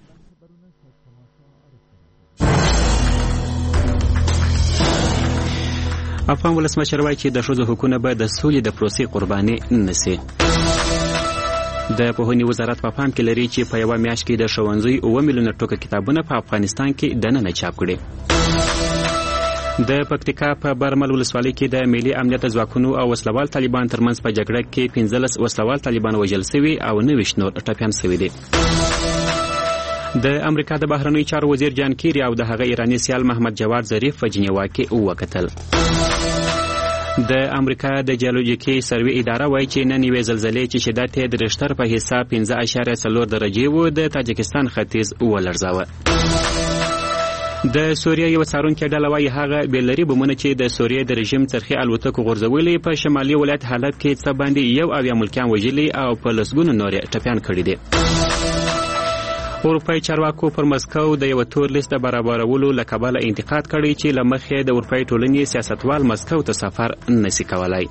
افغان ولسمشر وایي چې د ښځو حقونه به د سولې د پروسې قرباني نشي. د پوهنې وزارت په پام کې لري چې په یوه میاشت کې د ښوونځیو اووه میلیونه ټوکه کتابونه په افغانستان کې دننه چاپ کړي. د پکتیکا په برمل ولسوالۍ کې د ملي امنیت ځواکونو او وسلوال طالبان ترمنځ په جګړه کې پنځلس وسلوال طالبان وژل شوي او نوي نور ټپیان شوي دي. د امریکا د بهرنیو چارو وزیر جان کیری او د هغه ایراني سیال محمد جواد ظریف په جنیوا کې وکتل. د امریکا د جیولوژیکي سروې اداره وایي چې نن یوې زلزلې چې شدت یې د ریشتر په حساب پنځه اعشاریه څلور درجې و د تاجکستان ختیځ ولړزاوه. د سوریې یو څارونکې ډله وایي هغه بیلري بمونه چې د سوریې د رژیم څرخي الوتکو غورځولي په شمالي ولایت حالت کې څه باندې یو اویا ملکیان وژلي او په لسګونو نور ټپیان کړي دي. اروپایي چارواکو پر مسکو د یو تور لیست د برابرولو له کبله انتقاد کړی چې له مخې د اروپایي ټولنې سیاستوال مسکو ته سفر نشي کولای.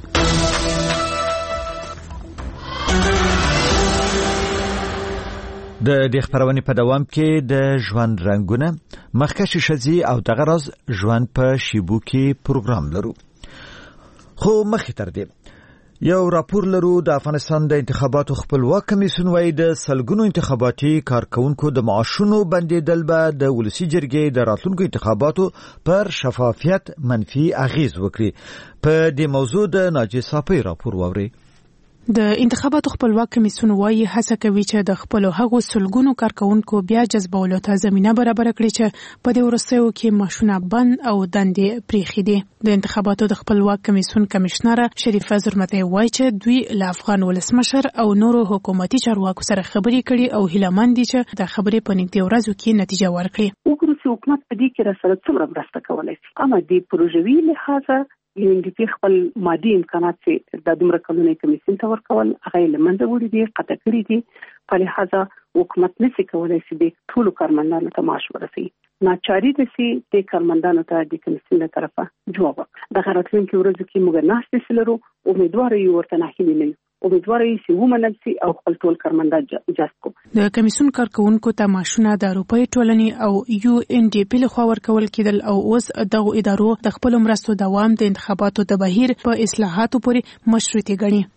د دې خبرونې په دوام کې د ژوند رنگونه مخکښې ښځې او دغه راز ژوند په شیبو کې پروګرام لرو. خو مخې تر دې یو راپور لرو. د افغانستان د انتخاباتو خپلواک کمیسیون وایي د سلګونو انتخاباتي کارکونکو د معاشونو بندیدل به د ولسي جرګې د راتلونکو انتخاباتو پر شفافیت منفي اغیز وکړي. په دې موضوع د ناجي صافي راپور واوري. د انتخاباتو خپلواک کمیسیون وایي هڅه کوي چې د خپل هغو سلګونو کارکونکو بیا جذبولو ته زمينه برابر کړي چې په دې ورسېو کې ماشونه بند او دندې پریخي دي. د انتخاباتو د خپلواک کمیسیون کمشنر شریفه زرمتی وایي چې دوی له افغان ولسمشر او نورو حکومتي چارواکو سره خبرې کړي او هیلهمند دي چې د خبرې په نږدې ورځو کې نتیجه ورکړي. وګورو چې حکومت په دې کې را سره څومره مرسته کولی شي. اما د پروژوي لحاظه یو انډي خپل مادي امکانات چې د دومره کلونې کمیسیون ته ورکول هغه له منځه وړي دي، قطع کړي دي. په لحاظه حکومت نشي کولی چې د ټولو کارمندانو ته معاش ورسوي. ناچاري ده چې د کارمندانو ته د کمیسیون له طرفه جواب ورکړي. د راتلونکي ورځو کې موږ ناستې لرو، امیدوار یو ورته ناهیلي نه یو، امیدوار یو چې ومنل شي او خپل ټول کارمندان جذب کړي. د کمیسیون کارکونکو ته معاشونه د اروپایي ټولنې او یو ان ډي پی لخوا ورکول کېدل او اوس دغه ادارو د خپل مرستو دوام د انتخاباتو د بهیر په اصلاحاتو پورې مشروطي ګڼي.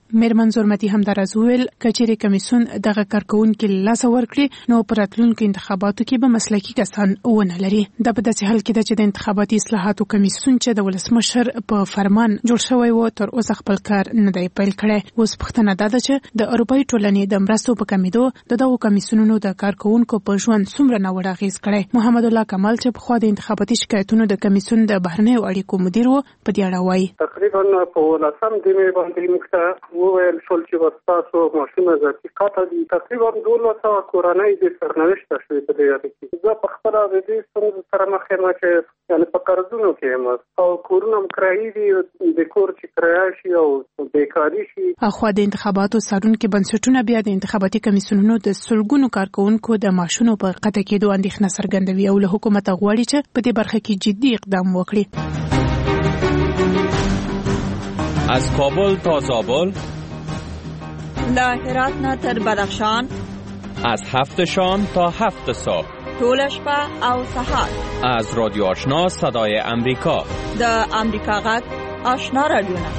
میرمن زورمتی هم در ازویل کچېری کمیسون دغه کارکونکو لاس ورکړي نو پراتلونکو انتخاباتو کې به مسلکي کسان ونه لري. د په داسې حال کې د چې د انتخاباتي اصلاحاتو کمیسون چې د ولسمشر په فرمان جوړ شوی و تر اوسه خپل کار نه دی پیل کړی. اوس پوښتنه دا ده چې د اروپאי ټولنې د مرستو په کمیدو د دغو کمیسونونو د کارکونکو په ژوند څومره ناوړه اغېز کړی. محمد الله کمال چې په خوا د انتخاباتي شکایتونو د کمیسون د بهرنیو اړیکو مدیر و په دې اړه وایي. تقریبا په ولسم د مې باندې موږ وویل شول چې ورستاسو ماشومه ذاتي قطع دي. تقریبا دولس سوه کورنۍ د سرنوشت شوې په دې اړه کې. زه په خپله د دې ستونزو سره مخ یم چې یعنې په قرضونو کې یم او کورونه هم کرایي دي، د کور چې کرایه شي او بیکاري شي. اخوا د انتخاباتو څارونکي بنسټونه بیا د انتخاباتي کمیسیونونو د سلګونو کارکونکو د معاشونو په قطع کېدو اندېښنه څرګندوي او له حکومته غواړي چې په دې برخه کې جدي اقدام وکړي. از کابل تا زابل، له هرات نه تر بدخشان، از هفت شام تا هفت صبح، ټول شپه او سهار، از رادیو آشنا صدای امریکا، د امریکا غږ آشنا رادیوونه.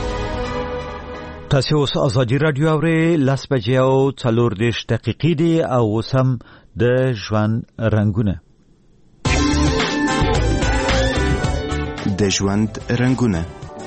تاسو اوس ازادي رادیو اورئ، لاس بجې او څلور دېرش دقیقې دي او اوس هم د ژوند رنګونه. د ژوند رنګونه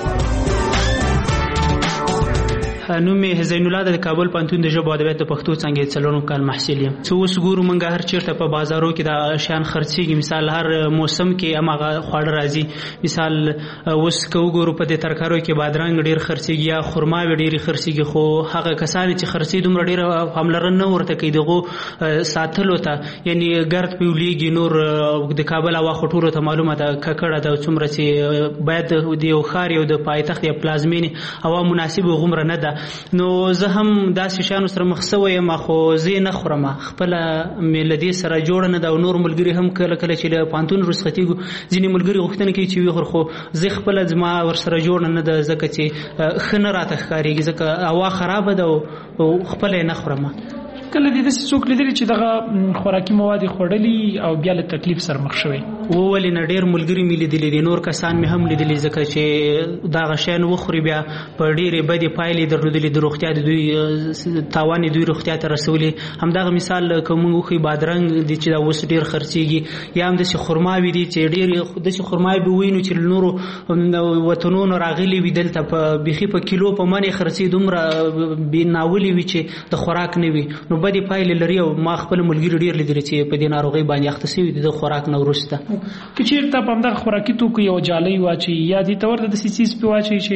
نوم یې زین الله د کابل پوهنتون د ژبو او ادبیات د پښتو څانګې څلورم کال محصل یم. څه اوس ګورو موږ هر چېرته په بازارو کې د شیان خرڅېږي، مثال هر موسم کې هماغه خواړه راځي. مثال اوس که وګورو په دې ترکاریو کې بادرنګ ډېر خرڅېږي یا خرماوې ډېرې خرڅېږي، خو هغه کسان چې خرڅوي دومره ډېره پاملرنه نه ورته کوي دغو ساتلو ته. یعنې ګرد پې ولیږي، نور د کابل هوا خو ټولو ته معلومه ده ککړه ده، څومره چې باید د یو ښار یو د پایتخت یا پلازمینې هوا مناسبه غومره نه ده. نو زه هم داسې شیانو سره مخ شوی یم، خو زه یې نه خورم، خپله مې له دې سره جوړه نه ده. او نور ملګري هم کله کله چې له پوهنتون رخصتېږو ځینې ملګري غوښتنه کوي چې ویې خور، خو زه خپله زما ورسره جوړه نه ده ځکه چې ښه نه راته ښکارېږي، ځکه هوا خرابه ده او خپله یې نه خورم. کله دې داسې څوک لیدلي چې دغه خوراکي مواد یې خوړلي او بیا له تکلیف سره مخ شوی؟ ولې نه، ډېر ملګري مې لیدلي دي، نور کسان مې هم لیدلي، ځکه چې دغه شیان وخوري بیا په ډېرې بدې پایلې درلودلي، د روغتیا د دوی تاوان دوی روغتیا ته رسولي. همدغه مثال که موږ وښیو بادرنګ دی چې دا اوس ډېر خرڅېږي، یا هم داسې خرماوې دي چې ډېرې داسې خرماوې به ووینو چې له نورو وطنونو راغلي وي دلته په بیخي په کیلو په من یې خرڅي، دومره بې ناولې وي چې د خوراک نه وي. نو بدې پایلې لري او ما خپل ملګري ډېر لیدلي چې په دې ناروغۍ باندې اخته شوي دي د خوراک نه وروسته. که چېرته په همدغه خوراکي توکو یو جالۍ واچوي یا دې ته ورته داسې څیز پې واچوي چې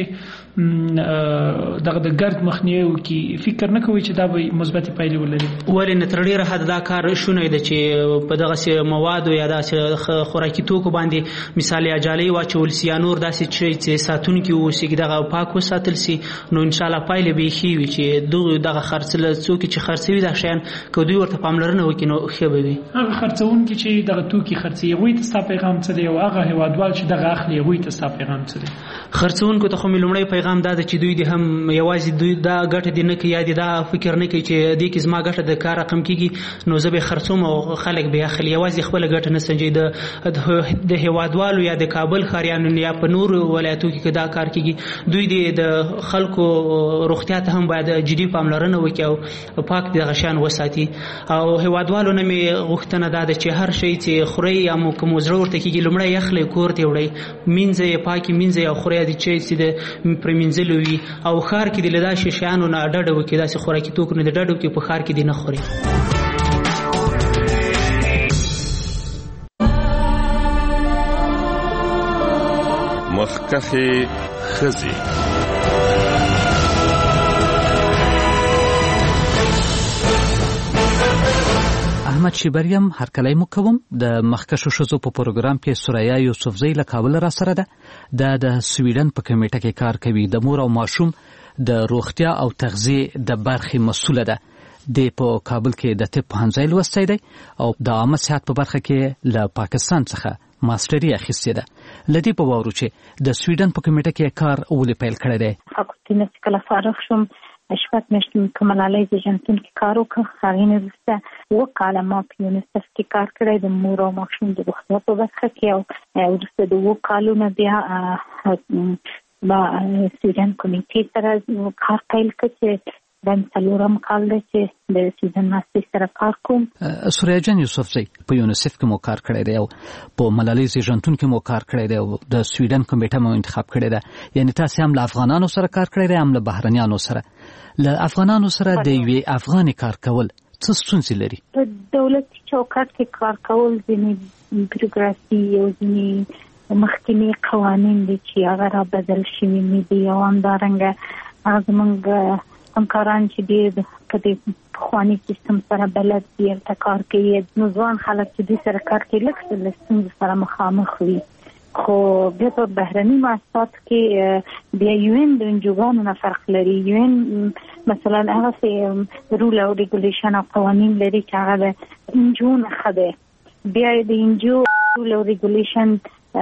دغه د ګرد مخنیوی وکړي، فکر نه کوي چې دا به مثبتې پایلې ولري؟ ولې نه، تر ډېره حده دا کار شونی ده چې په دغسې موادو یا داسې خوراکي توکو باندې مثال یا جالۍ واچول سي یا نور داسې شی چې ساتونکي واوسي، دغه پاک وساتل سي، نو انشاءالله پایلې به یې ښې وي چې دغه خرڅ څوک چې خرڅوي دا شیان که دوی ورته پاملرنه وکړي نو ښه به وي. هغه خرڅوونکي چې دغه توکي خرڅوي هغوی ته ستا پیغام څه دی او هغه هېوادوال چې دغه اخلي هغوی ته ستا پیغام څه دی؟ خرڅوونکو ته خو مې لومړی پیغام دا ده چې دوی دې هم یوازې دوی دا ګټه دې نه کوي یا دې دا فکر نه کوي چې دې کې زما ګټه د کار رقم کېږي نو زه به یې خرڅوم او خلک به یې اخلي، یوازې خپله ګټه نه سنجوي. د هېوادوالو یا د کابل ښاریانو یا په نورو ولایتو کې که دا کار کېږي دوی دې د خلکو روغتیا ته هم باید جدي پاملرنه وکړي او پاک دغه شیان وساتي. او هېوادوالو نه مې غوښتنه دا ده چې هر شی چې خورئ یا مو که مو زړه ورته کېږي لومړی یې اخلئ کور ته یې وړئ، مینځئ یې پاکې مینځئ او خورئ د چای چې د پرې مینځلو وي. او ښار کې دې له داسې شیانو نه ډډه وکړي، داسې خوراکي توکو نه دې ډډه وکړي، په ښار کې دې نه خورئ. مخکښې ښځې احمد شیبریم هرکلی مو کوم. د مخکښو ښځو په پروګرام کې سوریا یوسفزۍ له کابل را سره ده. دا د سویډن په کمیټه کې کار کوي، د مور او ماشوم د روغتیا او تغذیې د برخې مسؤله ده. د په کابل کې د طب پوهنځی لوستی دی او د عامه صحت په برخه کې له پاکستان څخه ماسټري اخیستې ده. له دې په واورو چې د سویډن په کمیټه کې کار ولې پیل کړی دی. فاکولټي نه چې کله فارغ شوم شپږ میاشتې مې په ملالۍ زیږنتون کې کار وکړ. هغې نه وروسته اووه کاله ما په یونیسف کې کار کړی د مور او ماشوم د روغتیا په برخه کې او وروسته د اووه کالو نه بیا با سویډن کمیټې سره کار پیل کړ چې د څلورم کال دی چې د سیزن ماستر سره کار کوم. سوریا جان یوسفزی په یونیسف کې مو کار کړی دی او په ملالۍ زیږنتون کې مو کار کړی دی او د سویډن کمیټه مو انتخاب کړی دی. یعنی تاسو هم له افغانانو سره کار کړی دی هم له بهرنیانو سره. له افغانانو سره د یوې افغاني کار کول څه ستونزې لري؟ په دولتي چوکاټ کې کار کول ځینې بیروکراسي او ځینې مخکینی قوانین دي چې هغه را بدل شوي نه دي او همدارنګه هغه زموږ همکاران چې ډېر په دې پخواني سیستم سره بلد دي هلته کار کوي. نو ځوان خلک چې دوی سره کار کوي لږ څه له ستونزو سره مخامخ وي. خو بیا په بهرني مؤسساتو کې بیا یو این د انجوګانو نه فرق لري. یو این مثلا هغسې رول او ریګولیشن او قوانین لري چې هغه د انجو نښه دی. بیا د انجو رول او ریګولیشن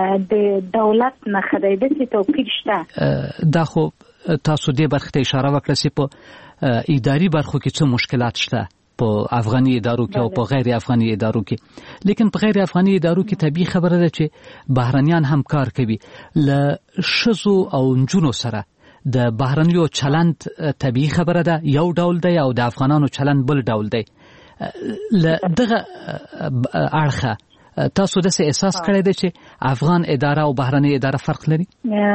د دولت نښه دی. داسې توپیر شته. دا خو تاسو دې برخه ته اشاره وکړه چې په اداري برخو کې څه مشکلات شته په افغاني ادارو کې او په غیر افغاني ادارو کې. لیکن په غیر افغاني ادارو کې طبيعي خبره ده چې بهرنیان هم کار کوي. ل شزو او نجونو سره د بهرنیو چلند طبيعي خبره ده یو ډول دی او د افغانانو چلند بل ډول دی. ل دغه اړخه تاسو د څه احساس کړی دی چې افغان اداره او بهرنۍ اداره فرق لري؟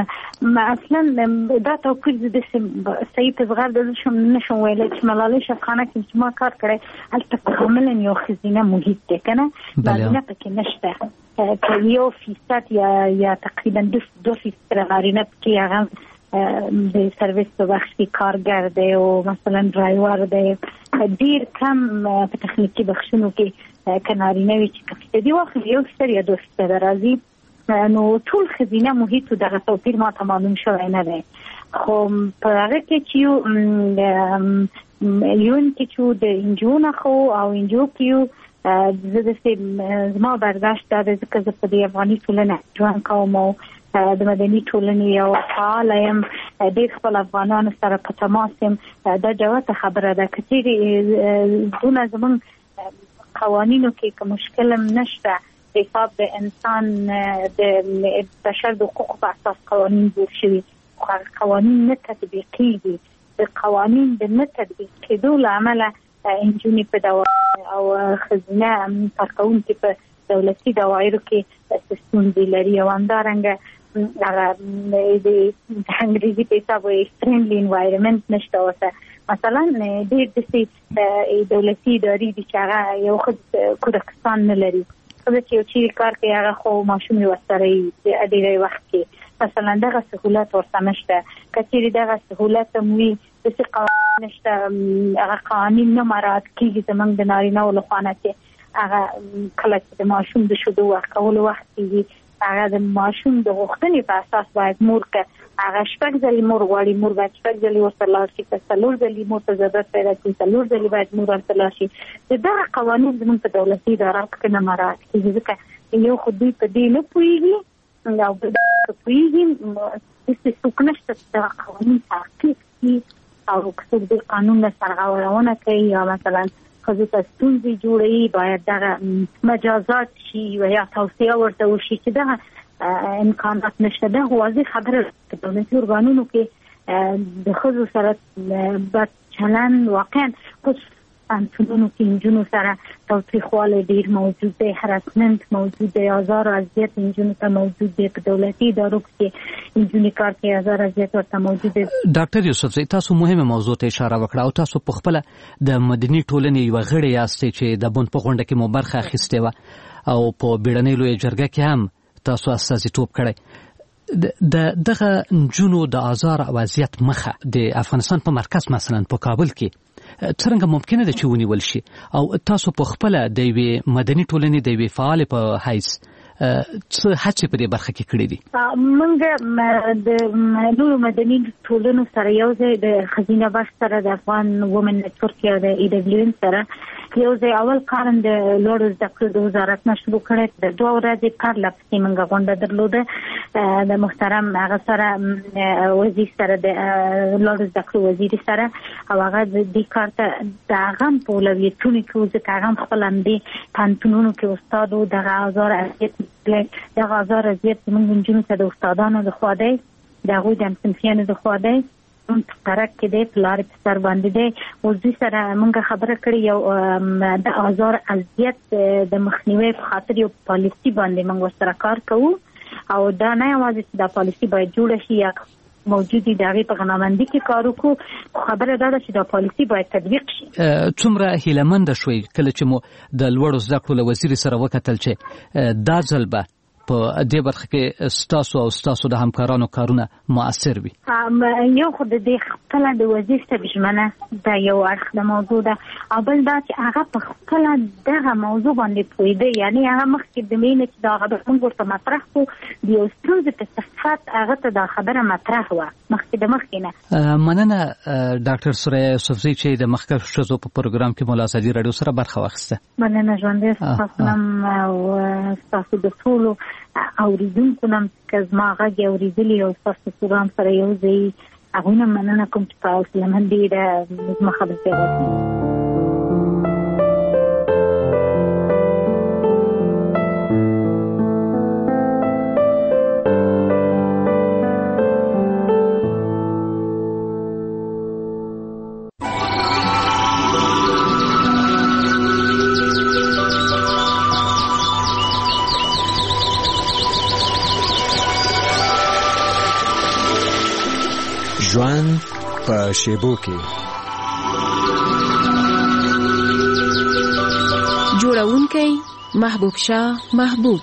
اصلا دا توپیر د صحیح په زغر د شم نشم ویل چې ملالۍ شفخانه کې چې ما کار کړی هلته کاملا یو ښځینه محیط دی که نه، نارینه پکې نشته. که یو فیصد یا یا تقریبا دو فیصد نارینه پکې هغه د سرویس په بخش کې کارګر دی او مثلا ډرایور دی. ډېر کم په تخنیکي بخشونو کې که نارینه وي چې که فیصدي واخلي یو فیصد یا دو فیصد راځي. نو ټول ښځینه محیط دغه توپیر ما ته معلوم شوی نه دی. خو په هغه کې چې یو یون کې چې د انجو نښو او انجو کې یو زه داسې زما برداشت دا دی ځکه زه په دې افغاني ټولنه ژوند کوم او د مدني ټولنې یو فعاله یم، ډېر خپل افغانانو سره په تماس یم. دا جوته خبره ده که چېرې دونه زموږ قوانینو کې که مشکل هم نشته، حساب د انسان د بشر د حقوقو په اساس قوانین جوړ شوي، خو قوانین نه تطبیقېږي. د قوانین د نه تطبیق کېدو له امله نجونې په دوا او ښځینه کارکوونکي په دولتي دواایرو کې ستونزې لري او همدارنګه هغه د انګریزي په حساب فرینډلي انوایرمنټ نشته ورته. مثلا ډېر داسې دولتي ادارې دي چې هغه یو ښه کودکستان نه لري. ښځه چې یو چیرې کار کوي هغه خو ماشوم یې ورسره وي د ډېری وخت کې. مثلا دغه سهولت ورته نشته. که چیرې دغه سهولت هم وي داسې قوانین نشته، هغه قوانین نه مراعات کېږي زموږ د نارینهو له خوا نه چې هغه کله چې د ماشوم د شیدو ورکولو وخت کېږي هغه د ماشوم د غوښتنې په اساس باید مور که هغه شپږ ځلې مور غواړي مور باید شپږ ځلې ورته لاړ شي، که څلور ځلې مور ته ضرورت پیدا کړي څلور ځلې باید مور ورته لاړ شي. د دغه قوانین زموږ په دولتي اداراتو کې نه مراعات کېږي ځکه یو خو دوی په دې نه پوهېږي او بل که پوهېږي داسې څوک نشته چې دغه قوانین تعقیب کړي او که څوک د قانون نه سرغړونه کوي یا مثلا ښځو ته ستونزې جوړوي باید دغه مجازات شي و یا توصیه ورته وشي چې دغه امکانات نشته. دغه واضح خبره په دولتي ارګانونو کې د ښځو سره بد چلند واقعا خصوصا پوهنتونونو کې نجونو سره تاوتریخوالی ډېر موجود دی، هراسمنټ موجود دی، آزار او اذیت نجونو ته موجود دی. په دولتي ادارو کې نجونې کار کوي آزار اذیت ورته موجود دی. ډاکټر یوسفزی تاسو مهمه موضوع ته اشاره وکړه او تاسو په خپله د مدني ټولنې یوه غړې یاستئ چې د بند په غونډه کې مو برخه اخیستې وه او په بیړنۍ لویه جرګه کې هم تاسو استازیتوب کړی. د دغه نجونو د آزار او اذیت مخه د افغانستان په مرکز مثلا په کابل کې څرنګه ممکنه ده چې ونیول شي او تاسو په خپله د یوې مدني ټولنې د یوې فعالې په حیث څه هڅې په دې برخه کې کړې دي؟ موږ د نورو مدني ټولنو سره یو ځای د ښځینه بخش سره د افغان وومن نیټورک یا د ای ډبلیو ان سره یو ځای اول کارن د لوړو زده کړو د وزارت نه شروع کړی. د دوه ورځې کار لپسې موږ غونډه درلوده د محترم هغه سره وزیر سره د لوړو زده کړو وزیر سره او هغه دې کار ته د هغه هم په اولویتونو کې ځکه هغه هم خپل همدې پوهنتونونو کې استاد و دغه آزار اذیت دغه آزار اذیت زموږ نجونو ته د استادانو لخوا دی د هغوی د همصنفیانو د خوا دی ترک کې دی په لارې په سر باندې دی. اوس دوی سره موږ خبره کړې یو د آزار اذیت د مخنیوي په خاطر یو پالیسي باندې موږ ورسره کار کوو او دا نه یوازې چې دا پالیسي باید جوړه شي یا موجودی د هغې په غنامندي کې کار وکړو، خبره دا ده چې دا پالیسي باید تطبیق شي. څومره هیلهمنده شوئ کله چې مو د لوړو زده کړو له وزیر سره وکتل چې دا ځل به په دې برخه کې ستاسو او ستاسو د همکارانو کارونه مؤثر وي؟ یو خو د دې خپله د وزیر صاحب ژمنه دا یو اړخ د موضوع ده، او بل دا چې هغه په خپله دغه موضوع باندې پوهېده، یعنې هغه مخکې د مینې چې دا خبره موږ ورته مطرح کړو د یو ستونزې په صفت هغه ته دا خبره مطرح وه مخکې د مخکې نه. مننه ډاکټر سریا یوسفزۍ چې د مخکښو ښځو په پروګرام کې مو له ازادي راډیو سره برخه واخیسته. مننه ژوندی ستاسو نم او ستاسو د ټولو اوریدونکو نم که زما غږ یې اورېدلي او ستاسو پروګرام سره یو ځای هغوی نه مننه کوم چې په حوصلهمندۍ ډېره زما خبرې وکړي. ژوند په شیبو کې جوړونکی محبوب شاه محبوب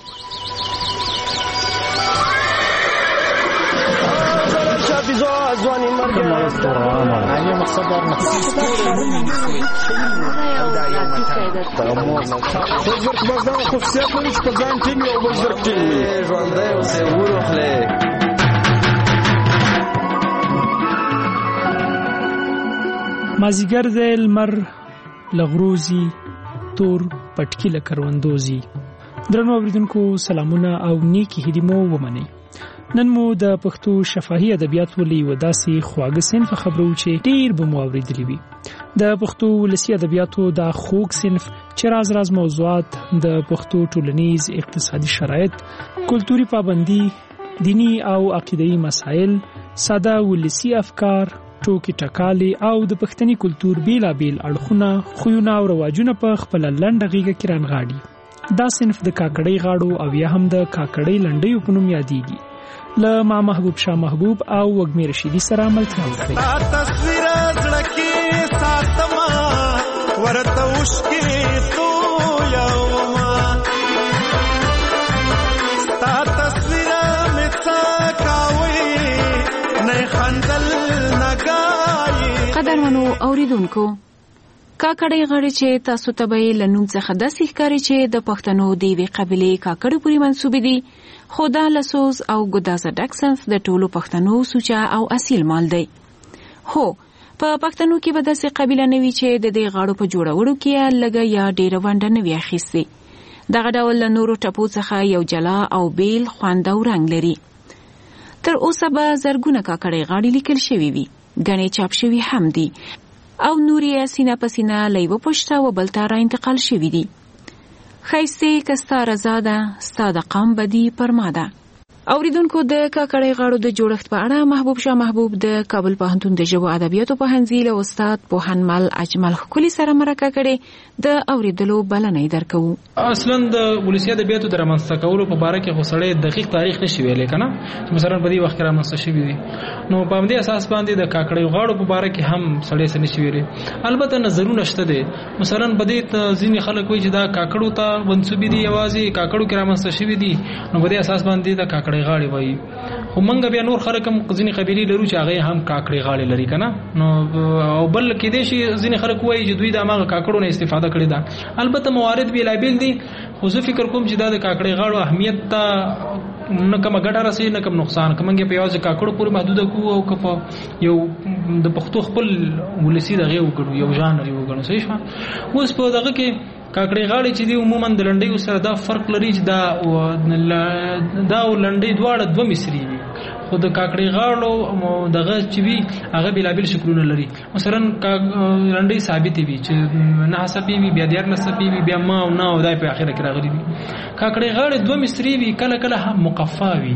مازیګر دی لمر لغروزی تور پټکی له کروندوزی. درنو اوریدونکو سلامونه او نیکی هیلې مو ومنئ. نن مو د پښتو شفاهي ادبیاتو له یوه داسې خواږه صنف خبرو چې ډېر به مو اورېدلي وي. د پښتو ولسي ادبیاتو دا خوږ صنف چې راز راز موضوعات د پښتو ټولنیز اقتصادي شرایط، کلتوري پابندي، دینی او عقیدوي مسایل، ساده ولسي افکار، ټوکې ټکالې او د پښتني کلتور بیلابیل اړخونه، خویونه او رواجونه په خپله لنډه غېږه کې رانغاړي. دا صنف د کاکړۍ غاړو او یا هم د کاکړۍ لنډیو په نوم یادېږي. له ما محبوب شاه محبوب او وږمې رشیدي سره ملتیا وکړئ. تصویر زړه کې ساتما ورته وشکې تو یوما ستا تصویر مې څه کاوي نه خندل قدرمنو اوریدونکو، کاکړۍ غاړې چې تاسو ته به له نوم څخه داسې ښکاري چې د پښتنو د یوې قبیلې کاکړو پورې منسوبې دي، خو دا له سوز او ګدازه ډک صنف د ټولو پښتنو سوچه او اصیل مال دی. هو په پښتنو کې به داسې قبیله نه وي چې د دې غاړو په جوړولو کې لږه یا ډېره ونډه نه وي اخیستې. دغه ډول له نورو ټپو څخه یو جلا او بیل خوند او رنګ لري. تر اوسه به زرګونه کاکړۍ غاړې لیکل شوي وي، ګڼې چاپ شوي هم دي او نورې سینه په سینه له یوه پشته و بل ته را انتقال شوي دي. ښایستې که ستا رضا ده، ستا د قام بدي پر ما ده. اوریدونکو، د کاکړۍ غاړو د جوړښت په اړه محبوب شاه محبوب د کابل پوهنتون د ژبو ادبیاتو پوهنځي له استاد پوهنمل اجمل ښکلي سره مرکه کړې، د اوریدلو بلنه یې درکوو. اصلا د ولسي ادبیاتو د رامنځته کولو په باره کې خو سړی دقیق تاریخ نشي ویلی که نه، چې مثلا په دې وخت کې رامنځته شوي دي، نو په همدې اساس باندې د کاکړۍ غاړو په باره کې هم سړی څه نشي ویلی. البته نظرونه شته دي، مثلا په دې ځینې خلک وایي چې دا کاکړو ته منسوبې دي، یوازې کاکړو کې رامنځته شوي دي، نو په دې اساس باندې د کاکړۍ غاړې وایي. خو موږ بیا نور خلک هم ځینې قبیلې لرو چې هغه هم کاکړۍ غاړې لري که نه، نو او بل کېدای شي ځینې خلک وایي چې دوی د هماغه کاکړو نه استفاده کړې ده. البته موارد بېلابېل دي، خو زه فکر کوم چې دا د کاکړۍ غاړو اهمیت ته نه کومه ګټه رسوي نه کوم نقصان، که موږ یې په یوازې کاکړو پورې محدوده کړو او که په یو د پښتو خپل ولسي دغې وکړو، یو ژانر یې وګڼو. صحیح شوه. اوس په دغه کې کاکړۍ غاړې چې دي عموما د لنډیو سره دا فرق لري چې دا دا لنډۍ دواړه دوه مصري وي، خو د کاکړۍ غاړو دغه چې وي هغه بېلابېل شکلونه لري. مثلا لنډۍ ثابتې وي چې نهه څپې وي، بیا دیارلس څپې وي، بیا ما او نه او دا په اخره کې راغلي دي. کاکړۍ غاړې دوه مصري وي، کله کله هم مقفا وي،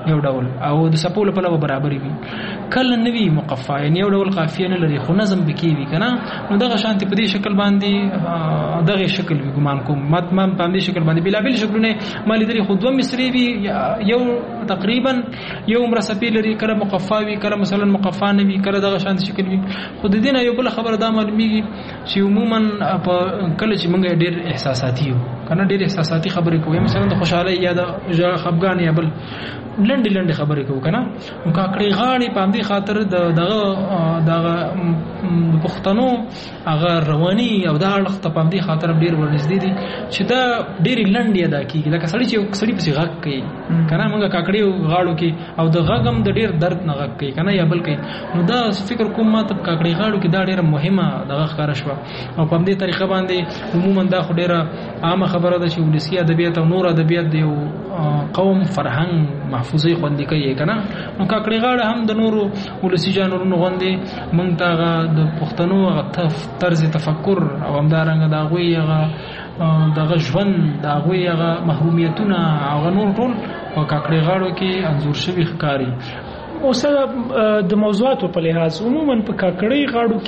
یو ډول او د سپول په لور برابرې وي کله نوی مقفا یعنی یو ډول قافیه نه لري خو نظم بکی وي کنه نو دغه شانتي په دې شکل باندې دغه شکل وي ګمان کوم مت ما په دې شکل باندې بلا بل شکلونه مالي دري خو دوه مصري وي یو تقریبا یو مرسپی لري کله مقفا وي کله مثلا مقفا نه وي کله دغه شانتي شکل وي خو د دې نه یو بل خبر دا معلومیږي چې عموما په کله چې موږ ډېر احساساتي یو کنه ډېر احساساتي خبرې کوي مثلا د خوشحالي یا د خفګان یا بل لنډي لنډي خبرې کوي کنه نو کاکړي غاړي په دې خاطر د دغه دغه پښتنو هغه رواني او د اړخ ته په دې خاطر ډېر ورنږدې دي چې دا ډېر لنډي ادا کیږي لکه سړی چې سړی په غږ کوي کنه موږ کاکړي غاړو کې او د غږم د ډېر درد نه غږ کوي کنه یا بل کوي نو دا فکر کوم ما ته کاکړي غاړو کې دا ډېر مهمه دغه ښکار شو او په دې طریقه باندې عموما دا خو ډېر عامه خبره ده چې ولسی ادبیات او نور ادبیات د یو قوم فرهنګ محفوظي خوندې کوي کنه نو کاکړي غاړه هم د نورو ولسی جانورونو غوندې مونږ ته د پښتنو غ طرز تفکر او همدارنګه دا غوي هغه دغه ژوند دا غوي هغه محرومیتونه او نور ټول په کاکړي غاړو کې انزور شوی ښکاری اوسه د موضوعاتو په لحاظ عموما په کاکړي غاړو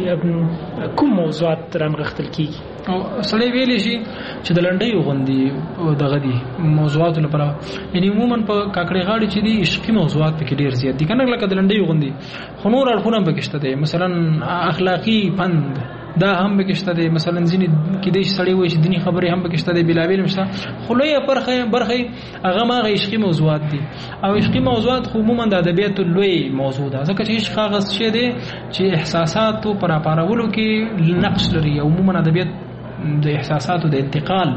کې کوم موضوعات رانغښتل کیږي او سړی ویلی شي چې د لنډیو غوندي دغه دي موضوعاتو لپاره یعنی عموما په کاکړي غاړي چې دي عشقي موضوعات پکې ډېر زیات دي کنه لکه د لنډیو غوندي خو نور اړخونه پکې شته دي مثلا اخلاقی پند دا هم پکې شته دي مثلا ځینې کې د سړی وایي چې دینی خبرې هم پکې شته دي بلاویل مشته خو لویه برخه برخه هغه ما عشقي موضوعات دي او عشقي موضوعات خو عموما د ادبیاتو لوی موضوع ده ځکه چې عشق هغه څه دی چې احساساتو پر اپارولو کې نقش لري عموما ادبیات د احساساتو د انتقال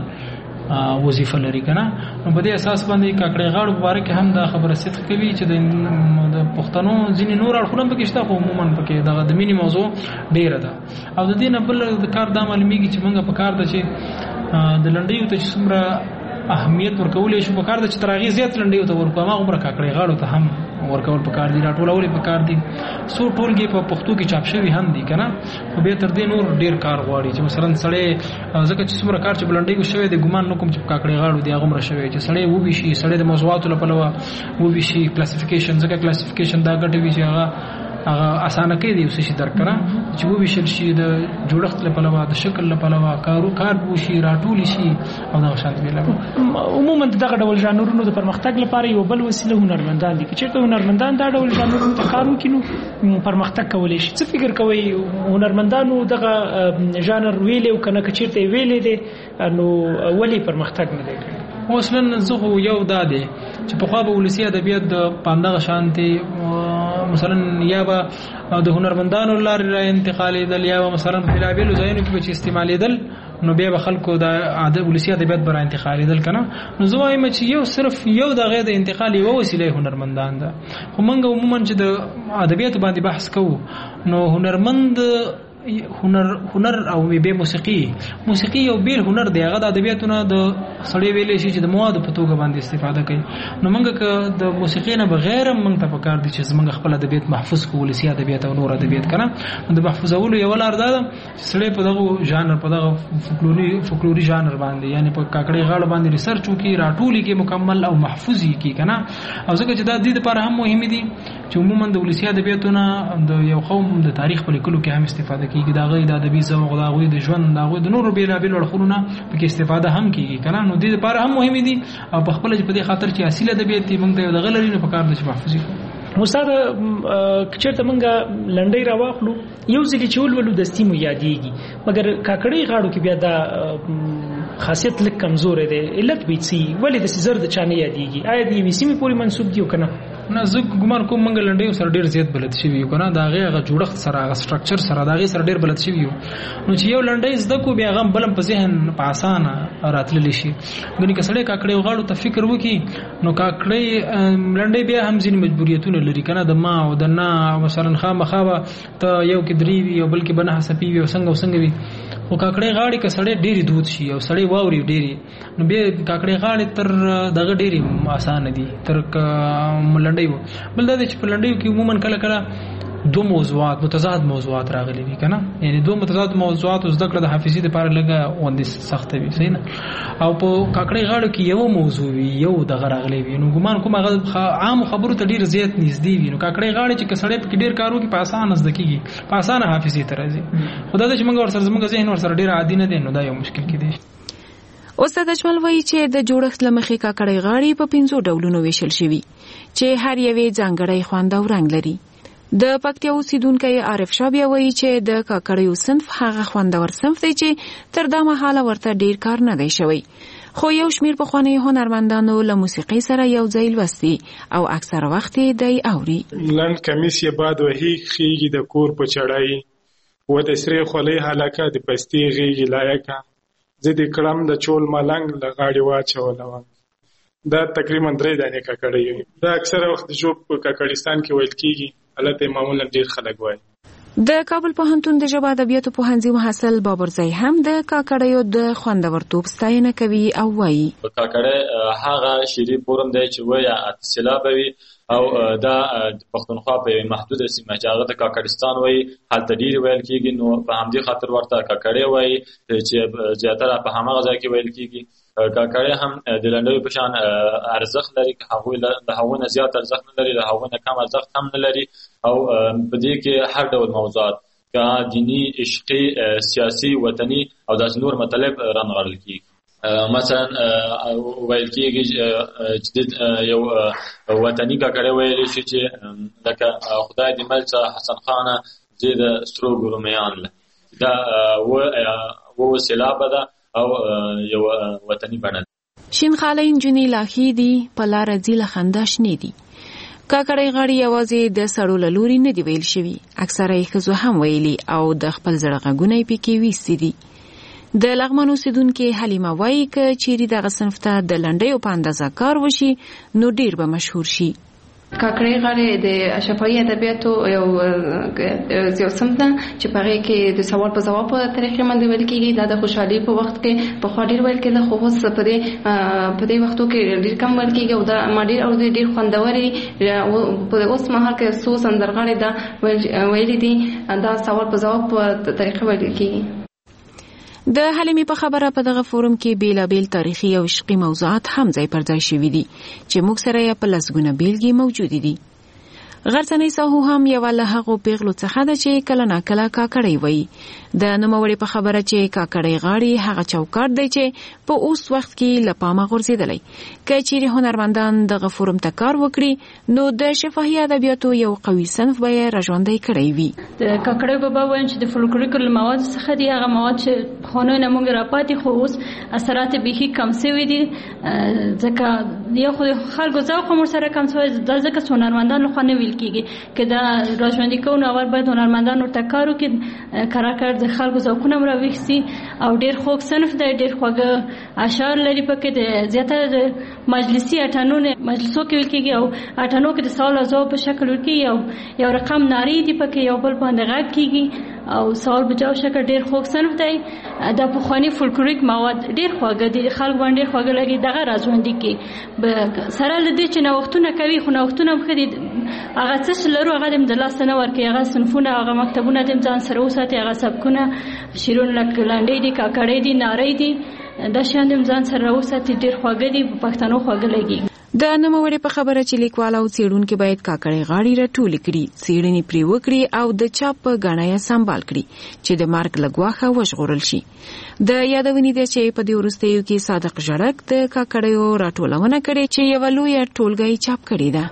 وظیفه لري کنه نو په دې اساس باندې کاکړي غاړو مبارک هم دا خبره صدق کوي چې د پښتنو ځینې نور اړخونه پکې شته خو عموما پکې دغه د مینی موضوع ډیره ده او د دې نه بل د کار دا معلومیږي چې موږ په کار ده چې د لنډیو ته څومره اهمیت ورکولې شو په کار د چتراغي زیات لنډیو ته ورکو ما عمر کاکړي غاړو ته هم ورکول په کار دي راټولول په کار دي سو ټولګي په پښتو کې چاپ شوی هم دي کنه خو به تر دې نور ډیر کار غواړي چې مثلا سړی ځکه چې څومره کار چې بلنډي شوی د ګمان نو کوم چې کاکړي غاړو دی هغه مر شوی چې سړی و بي شي سړی د موضوعاتو لپاره و بي شي کلاسیفیکیشن ځکه کلاسیفیکیشن دا ګټه وی چې هغه هغه اسانه کې دی اوسې درک کړه چې و بي شي د جوړښت لپاره د شکل لپاره کارو کار بوشي راټول شي او دا شانت ویل عموما دغه ډول ژانرونو د پرمختګ لپاره یو بل وسیله هنرمندان دي چې ته هنرمندان دا ډول ژانرونو ته کار وکړي نو پرمختګ کولای شي څه فکر کوي هنرمندانو دغه ژانر ویلې او کنه کچیرته ویلې دي نو ولی پرمختګ نه دی کړی اوسلن زغو یو داده چې په خوا به ولسی ادبیات د پاندغه شانتي مثلا یا به د هنرمندانو لار را انتقالي دل یا مثلا په بلابلو ځایونو کې چې استعمالي دل نو بیا به خلکو د ادب ولسی ادبیات بر انتقالي دل کنه نو زوایم چې یو صرف یو د غیر انتقالي و وسیله هنرمندان ده خو موږ عموما چې د ادبیات باندې بحث کوو نو هنرمند هنر هنر او به موسیقي موسیقي یو بیل هنر دی هغه د ادبیاتونو د سړی ویلې شي چې د مواد په توګه باندې استفاده کوي نو موږ که د موسیقي نه بغیر موږ ته پکار دي چې موږ خپل ادبیات محفوظ کړو ولسی ادبیات او نور ادبیات کنه د محفوظولو یو لار ده چې سړی په دغه ژانر په دغه فولکلوري فولکلوري ژانر باندې یعنی په کاکړي غاړه باندې ریسرچ وکړي راټولي کې مکمل او محفوظ کی کنه او ځکه چې دا د دې لپاره هم مهم دي چې عموما د ولسی ادبیاتونو د یو قوم د تاریخ په لیکلو کې هم استفاده کیږي دا غي د ادبي ذوق دا غوي د ژوند دا غوي د نورو بیلابل ورخونه پکې استفاده هم کیږي کنه نو د دې لپاره هم مهم دي او په خپل په دې خاطر چې اصلي ادبیات دي موږ ته د غلري نه پکار دي چې محفوظ کړو استاد کچرته موږ لنډۍ راواخلو یو ځکه چې ولولو دستي مو یادېږي مګر کاکړي غاړو کې بیا دا خاصیت لک کمزور دی علت بیتسي ولې د سزر د چانه یادېږي آیا دې وسیمه پوری منسوب دی کنه نه زه ګمان کوم منګل لنډیو سره ډیر زیات بلد شي یو کنه دا غي جوړښت سره غ سټرکچر سره دا غي سره ډیر بلد شي یو نو چې یو لنډی زده کو بیا غم بلم په ذهن په اسانه راتللی شي غني کسړې کاکړې غاړو ته فکر وکي نو کاکړې لنډی بیا هم ځین مجبوریتونه لري کنه د ما او د نه مثلا خامخابه ته یو کې درې وي او بلکې بنه حسابي وي او څنګه وسنګ وي او کاکړې غاړي کسړې ډېری دود شي او سړې واوري ډېری نو به کاکړې غاړي تر دغه ډېری آسان دي تر لنډیو بل دا چې په لنډیو کې عموما کله کله دوه موضوعات متضاد موضوعات راغلي دي کنه یعنی دوه متضاد موضوعات زده کړه د حافظي لپاره لګه وندې سخت وي صحیح نه او په کاکړی غاړو کې یو موضوع وي یو د غراغلي وي نو ګمان کوم هغه عام خبرو ته ډیر زیات نږدې وي نو کاکړی غاړي چې کسړې په ډیر کارو کې په اسانه زده کیږي په اسانه حافظي ته راځي خدای دې چې موږ ورسره زموږ ذهن ورسره ډیر عادي نه دي نو دا یو مشکل کېدی. استاد اجمل وایي چې د جوړښت لمخې کاکړی غاړي په پنځو ډولونو ویشل شوی چې هر یوې ځانګړی خوند او رنگ لري. د پکتیا اوسیدونکی عارف شاه بیا وایي چې د کاکړیو صنف هغه خوندور صنف دی چې تر دا مهاله ورته ډیر کار نه دی شوی خو یو شمیر پخواني هنرمندانو له موسیقي سره یو ځای لوستي او اکثر وخت دی اوري. لن کمیس یې باد وهي خيږي د کور په چړای و د سری خولې حلقه د پستی غیږي لایکه زه د کلم د چول ملنګ لغاړي واچولم. دا تقریبا درې دانې کاکړی دا اکثر وخت جو په کاکړستان کې ویل کیږي البته معمولا ډیر خلک وایي. د کابل پوهنتون د ژبه ادبیاتو پوهنځي محصل بابرزی هم د کاکړیو د خوندورتوب ستاینه کوي او وایي کاکړی هغه شری فورم دی چې وایي اتصالابه وي او دا پښتونخوا په محدوده سیمه چې هغه د کاکړستان وایي هلته ډیر ویل کیږي نو په همدې خاطر ورته کاکړی وایي چې زیاتره په همغه ځای کې ویل کیږي. کاکړی هم د لنډیو په شان ارزښت لري که هغوی له هغو نه زیات ارزښت نه لري له هغو نه کم ارزښت هم نه لري او په دې کې هر ډول موضوعات که دینی عشقي سیاسي وطني او داسې نور مطالب رانغاړل کیږي. مثلا ویل کیږي چې یو وطني کاکړی ویلی شي چې لکه خدای دې مل حسن خانه زه د سترو ګرومیان دا و سیلابه ده او یو وطني بڼه. شین خالۍ نجونې لاښي دي په لاره ځي له خندا شنې دي. کاکړی غاړي یوازې د سړو له لوري نه دی ویل شوي اکثره یې ښځو هم ویلي او د خپل زړه غږونه یې پکې ویستي دي. د لغمان اوسیدونکې حلیمه وایي که چیرې دغه صنف ته د لنډیو په اندازه کار وشي نو ډیر به مشهور شي. کاکړی غاړي د شفاهي ادبیاتو یو یو صنف ده چې په هغې کې د سوال په ځواب په طریقې باندې ویل کېږي. دا د خوشحالۍ په وخت کې پخوا ډېر ویل کېده خو اوس په دې په دې وختو کې ډېر کم ویل کېږي او دا ما ډېر اورېدلي ډېر خوندورې په اوس مهال کې څو سندرغاړي دا ویلي دي دا سوال په ځواب په طریقې ویل کېږي. د حلیمې په خبره په دغه فورم کې بیلابیل تاریخي او عشقي موضوعات هم ځای پر ځای شوي دي چې موږ سره یې په لسګونه بیلګې موجودې دي. غرڅنۍ ساهو هم یوه له هغو پیغلو څخه ده چې کله ناکله کاکړی وایي. د نوموړې په خبره چې کاکړی غاړي هغه چوکاټ دی چې په اوس وخت کې له پامه غورځېدلی. که چیرې هنرمندان دغه فورم ته کار وکړي نو د شفاهي ادبیاتو یو قوي صنف به یې راژوندی کړی وي. د کاکړی بابا وایم چې د فولکلوریکل مواد څخه دي هغه مواد چې پخوانیو نه موږ راپاتې خو اوس اثرات بیخي کم سوي دي ځکه یو خو خلکو ذوق هم ورسره کم سوی دا ځکه هنرمندان لخوا نه ویل کېږي که دا راژوندي کوو نو اول باید هنرمندان ورته کار وکړي کار کار د خلکو ذوقونه هم راویښ سي او ډېر خوږ صنف دی ډېر خواږه اشعار لري پکې د زیاتره د مجلسي اټانو مجلسو کې ویل کېږي او اټانو کې د سوال او ځواب په شکل ویل کېږي او یو رقم نارې دي پکې یو بل باندې غږ کېږي او سوال بجاو شکل ډېر خوږ صنف دی. دا پخواني فولکلوریک مواد ډېر خواږه دي خلک باندې ډېر خواږه لري دغه راژوندي کې سره له دې چې نوښتونه کوي خو نوښتونه هم ښه دي هغه څه چې لرو هغه دې د لاسه نه ورکوي هغه صنفونه هغه مکتبونه دې ځان سره وساتي هغه سبکونه شعرونه لکه لنډۍ دي کاکړۍ دي نارۍ دي دا شیان دې ځان سره راوساتي ډېر خواږه دي په پښتنو خواږه لګي. د نوموړې په خبره چې لیکوال او څېړونکي باید کاکړۍ غاړي راټولې کړي څېړنې پرې وکړي او د چاپ په ګاڼه یې سمبال کړي چې د مرګ له ګواښه وژغورل شي. د یادونې ده چې په دې وروستیو کې صادق ژړک د کاکړیو راټولونه کړې چې یوه لویه ټولګه یې چاپ کړې ده.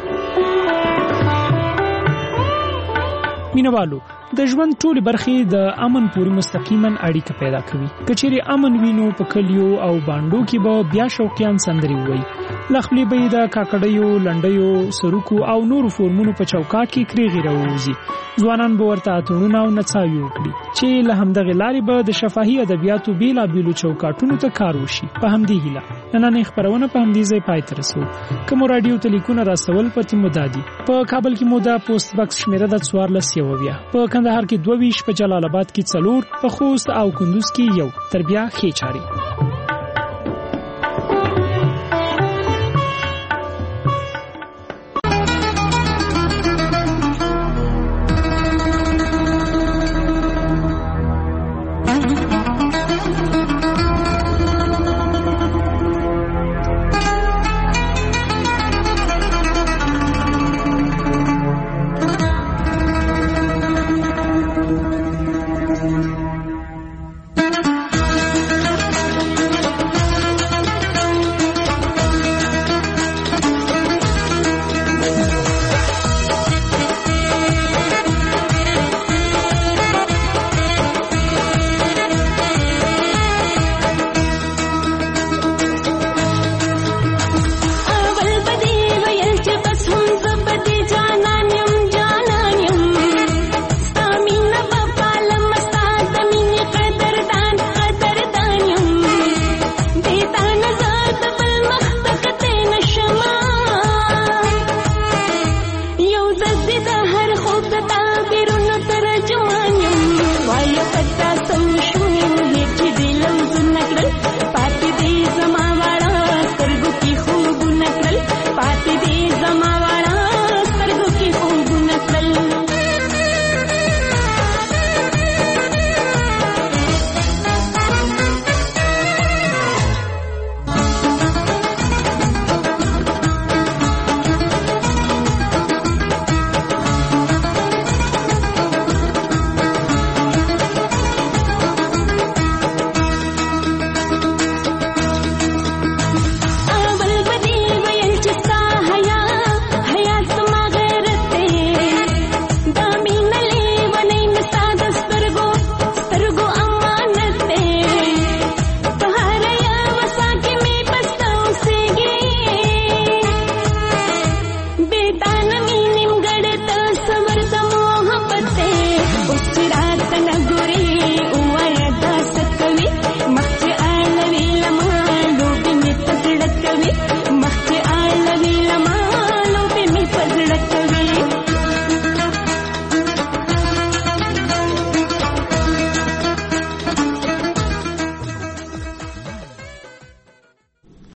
مینوالو د ژوند ټولې برخې د امن پورې مستقیما اړیکه پیدا کوي. که چیرې امن وینو په کلیو او باندو کې به بیا شوقیان سندرې ووایي لخپلې به یې د کاکړیو لنډیو سروکو او نورو فورمونو په چوکاټ کې کریغې راووځي. ځوانان به ورته اتڼونه او نڅاوې وکړي چې له همدغې لارې به د شفاهي ادبیاتو بېلابېلو چوکاټونو ته کار وشي. په همدې هیله نننۍ خپرونه په همدې ځای پای ته رسوو. که مو راډیو ته لیکونه راستول پته مو دا دي په کابل کې مو دا پوسټ بکس شمېره ده څوارلس یو اویا په کندهار کې دوه ویشت په جلال آباد کې څلور په خوست او کندوز کې یو تر بیا ښې چارې.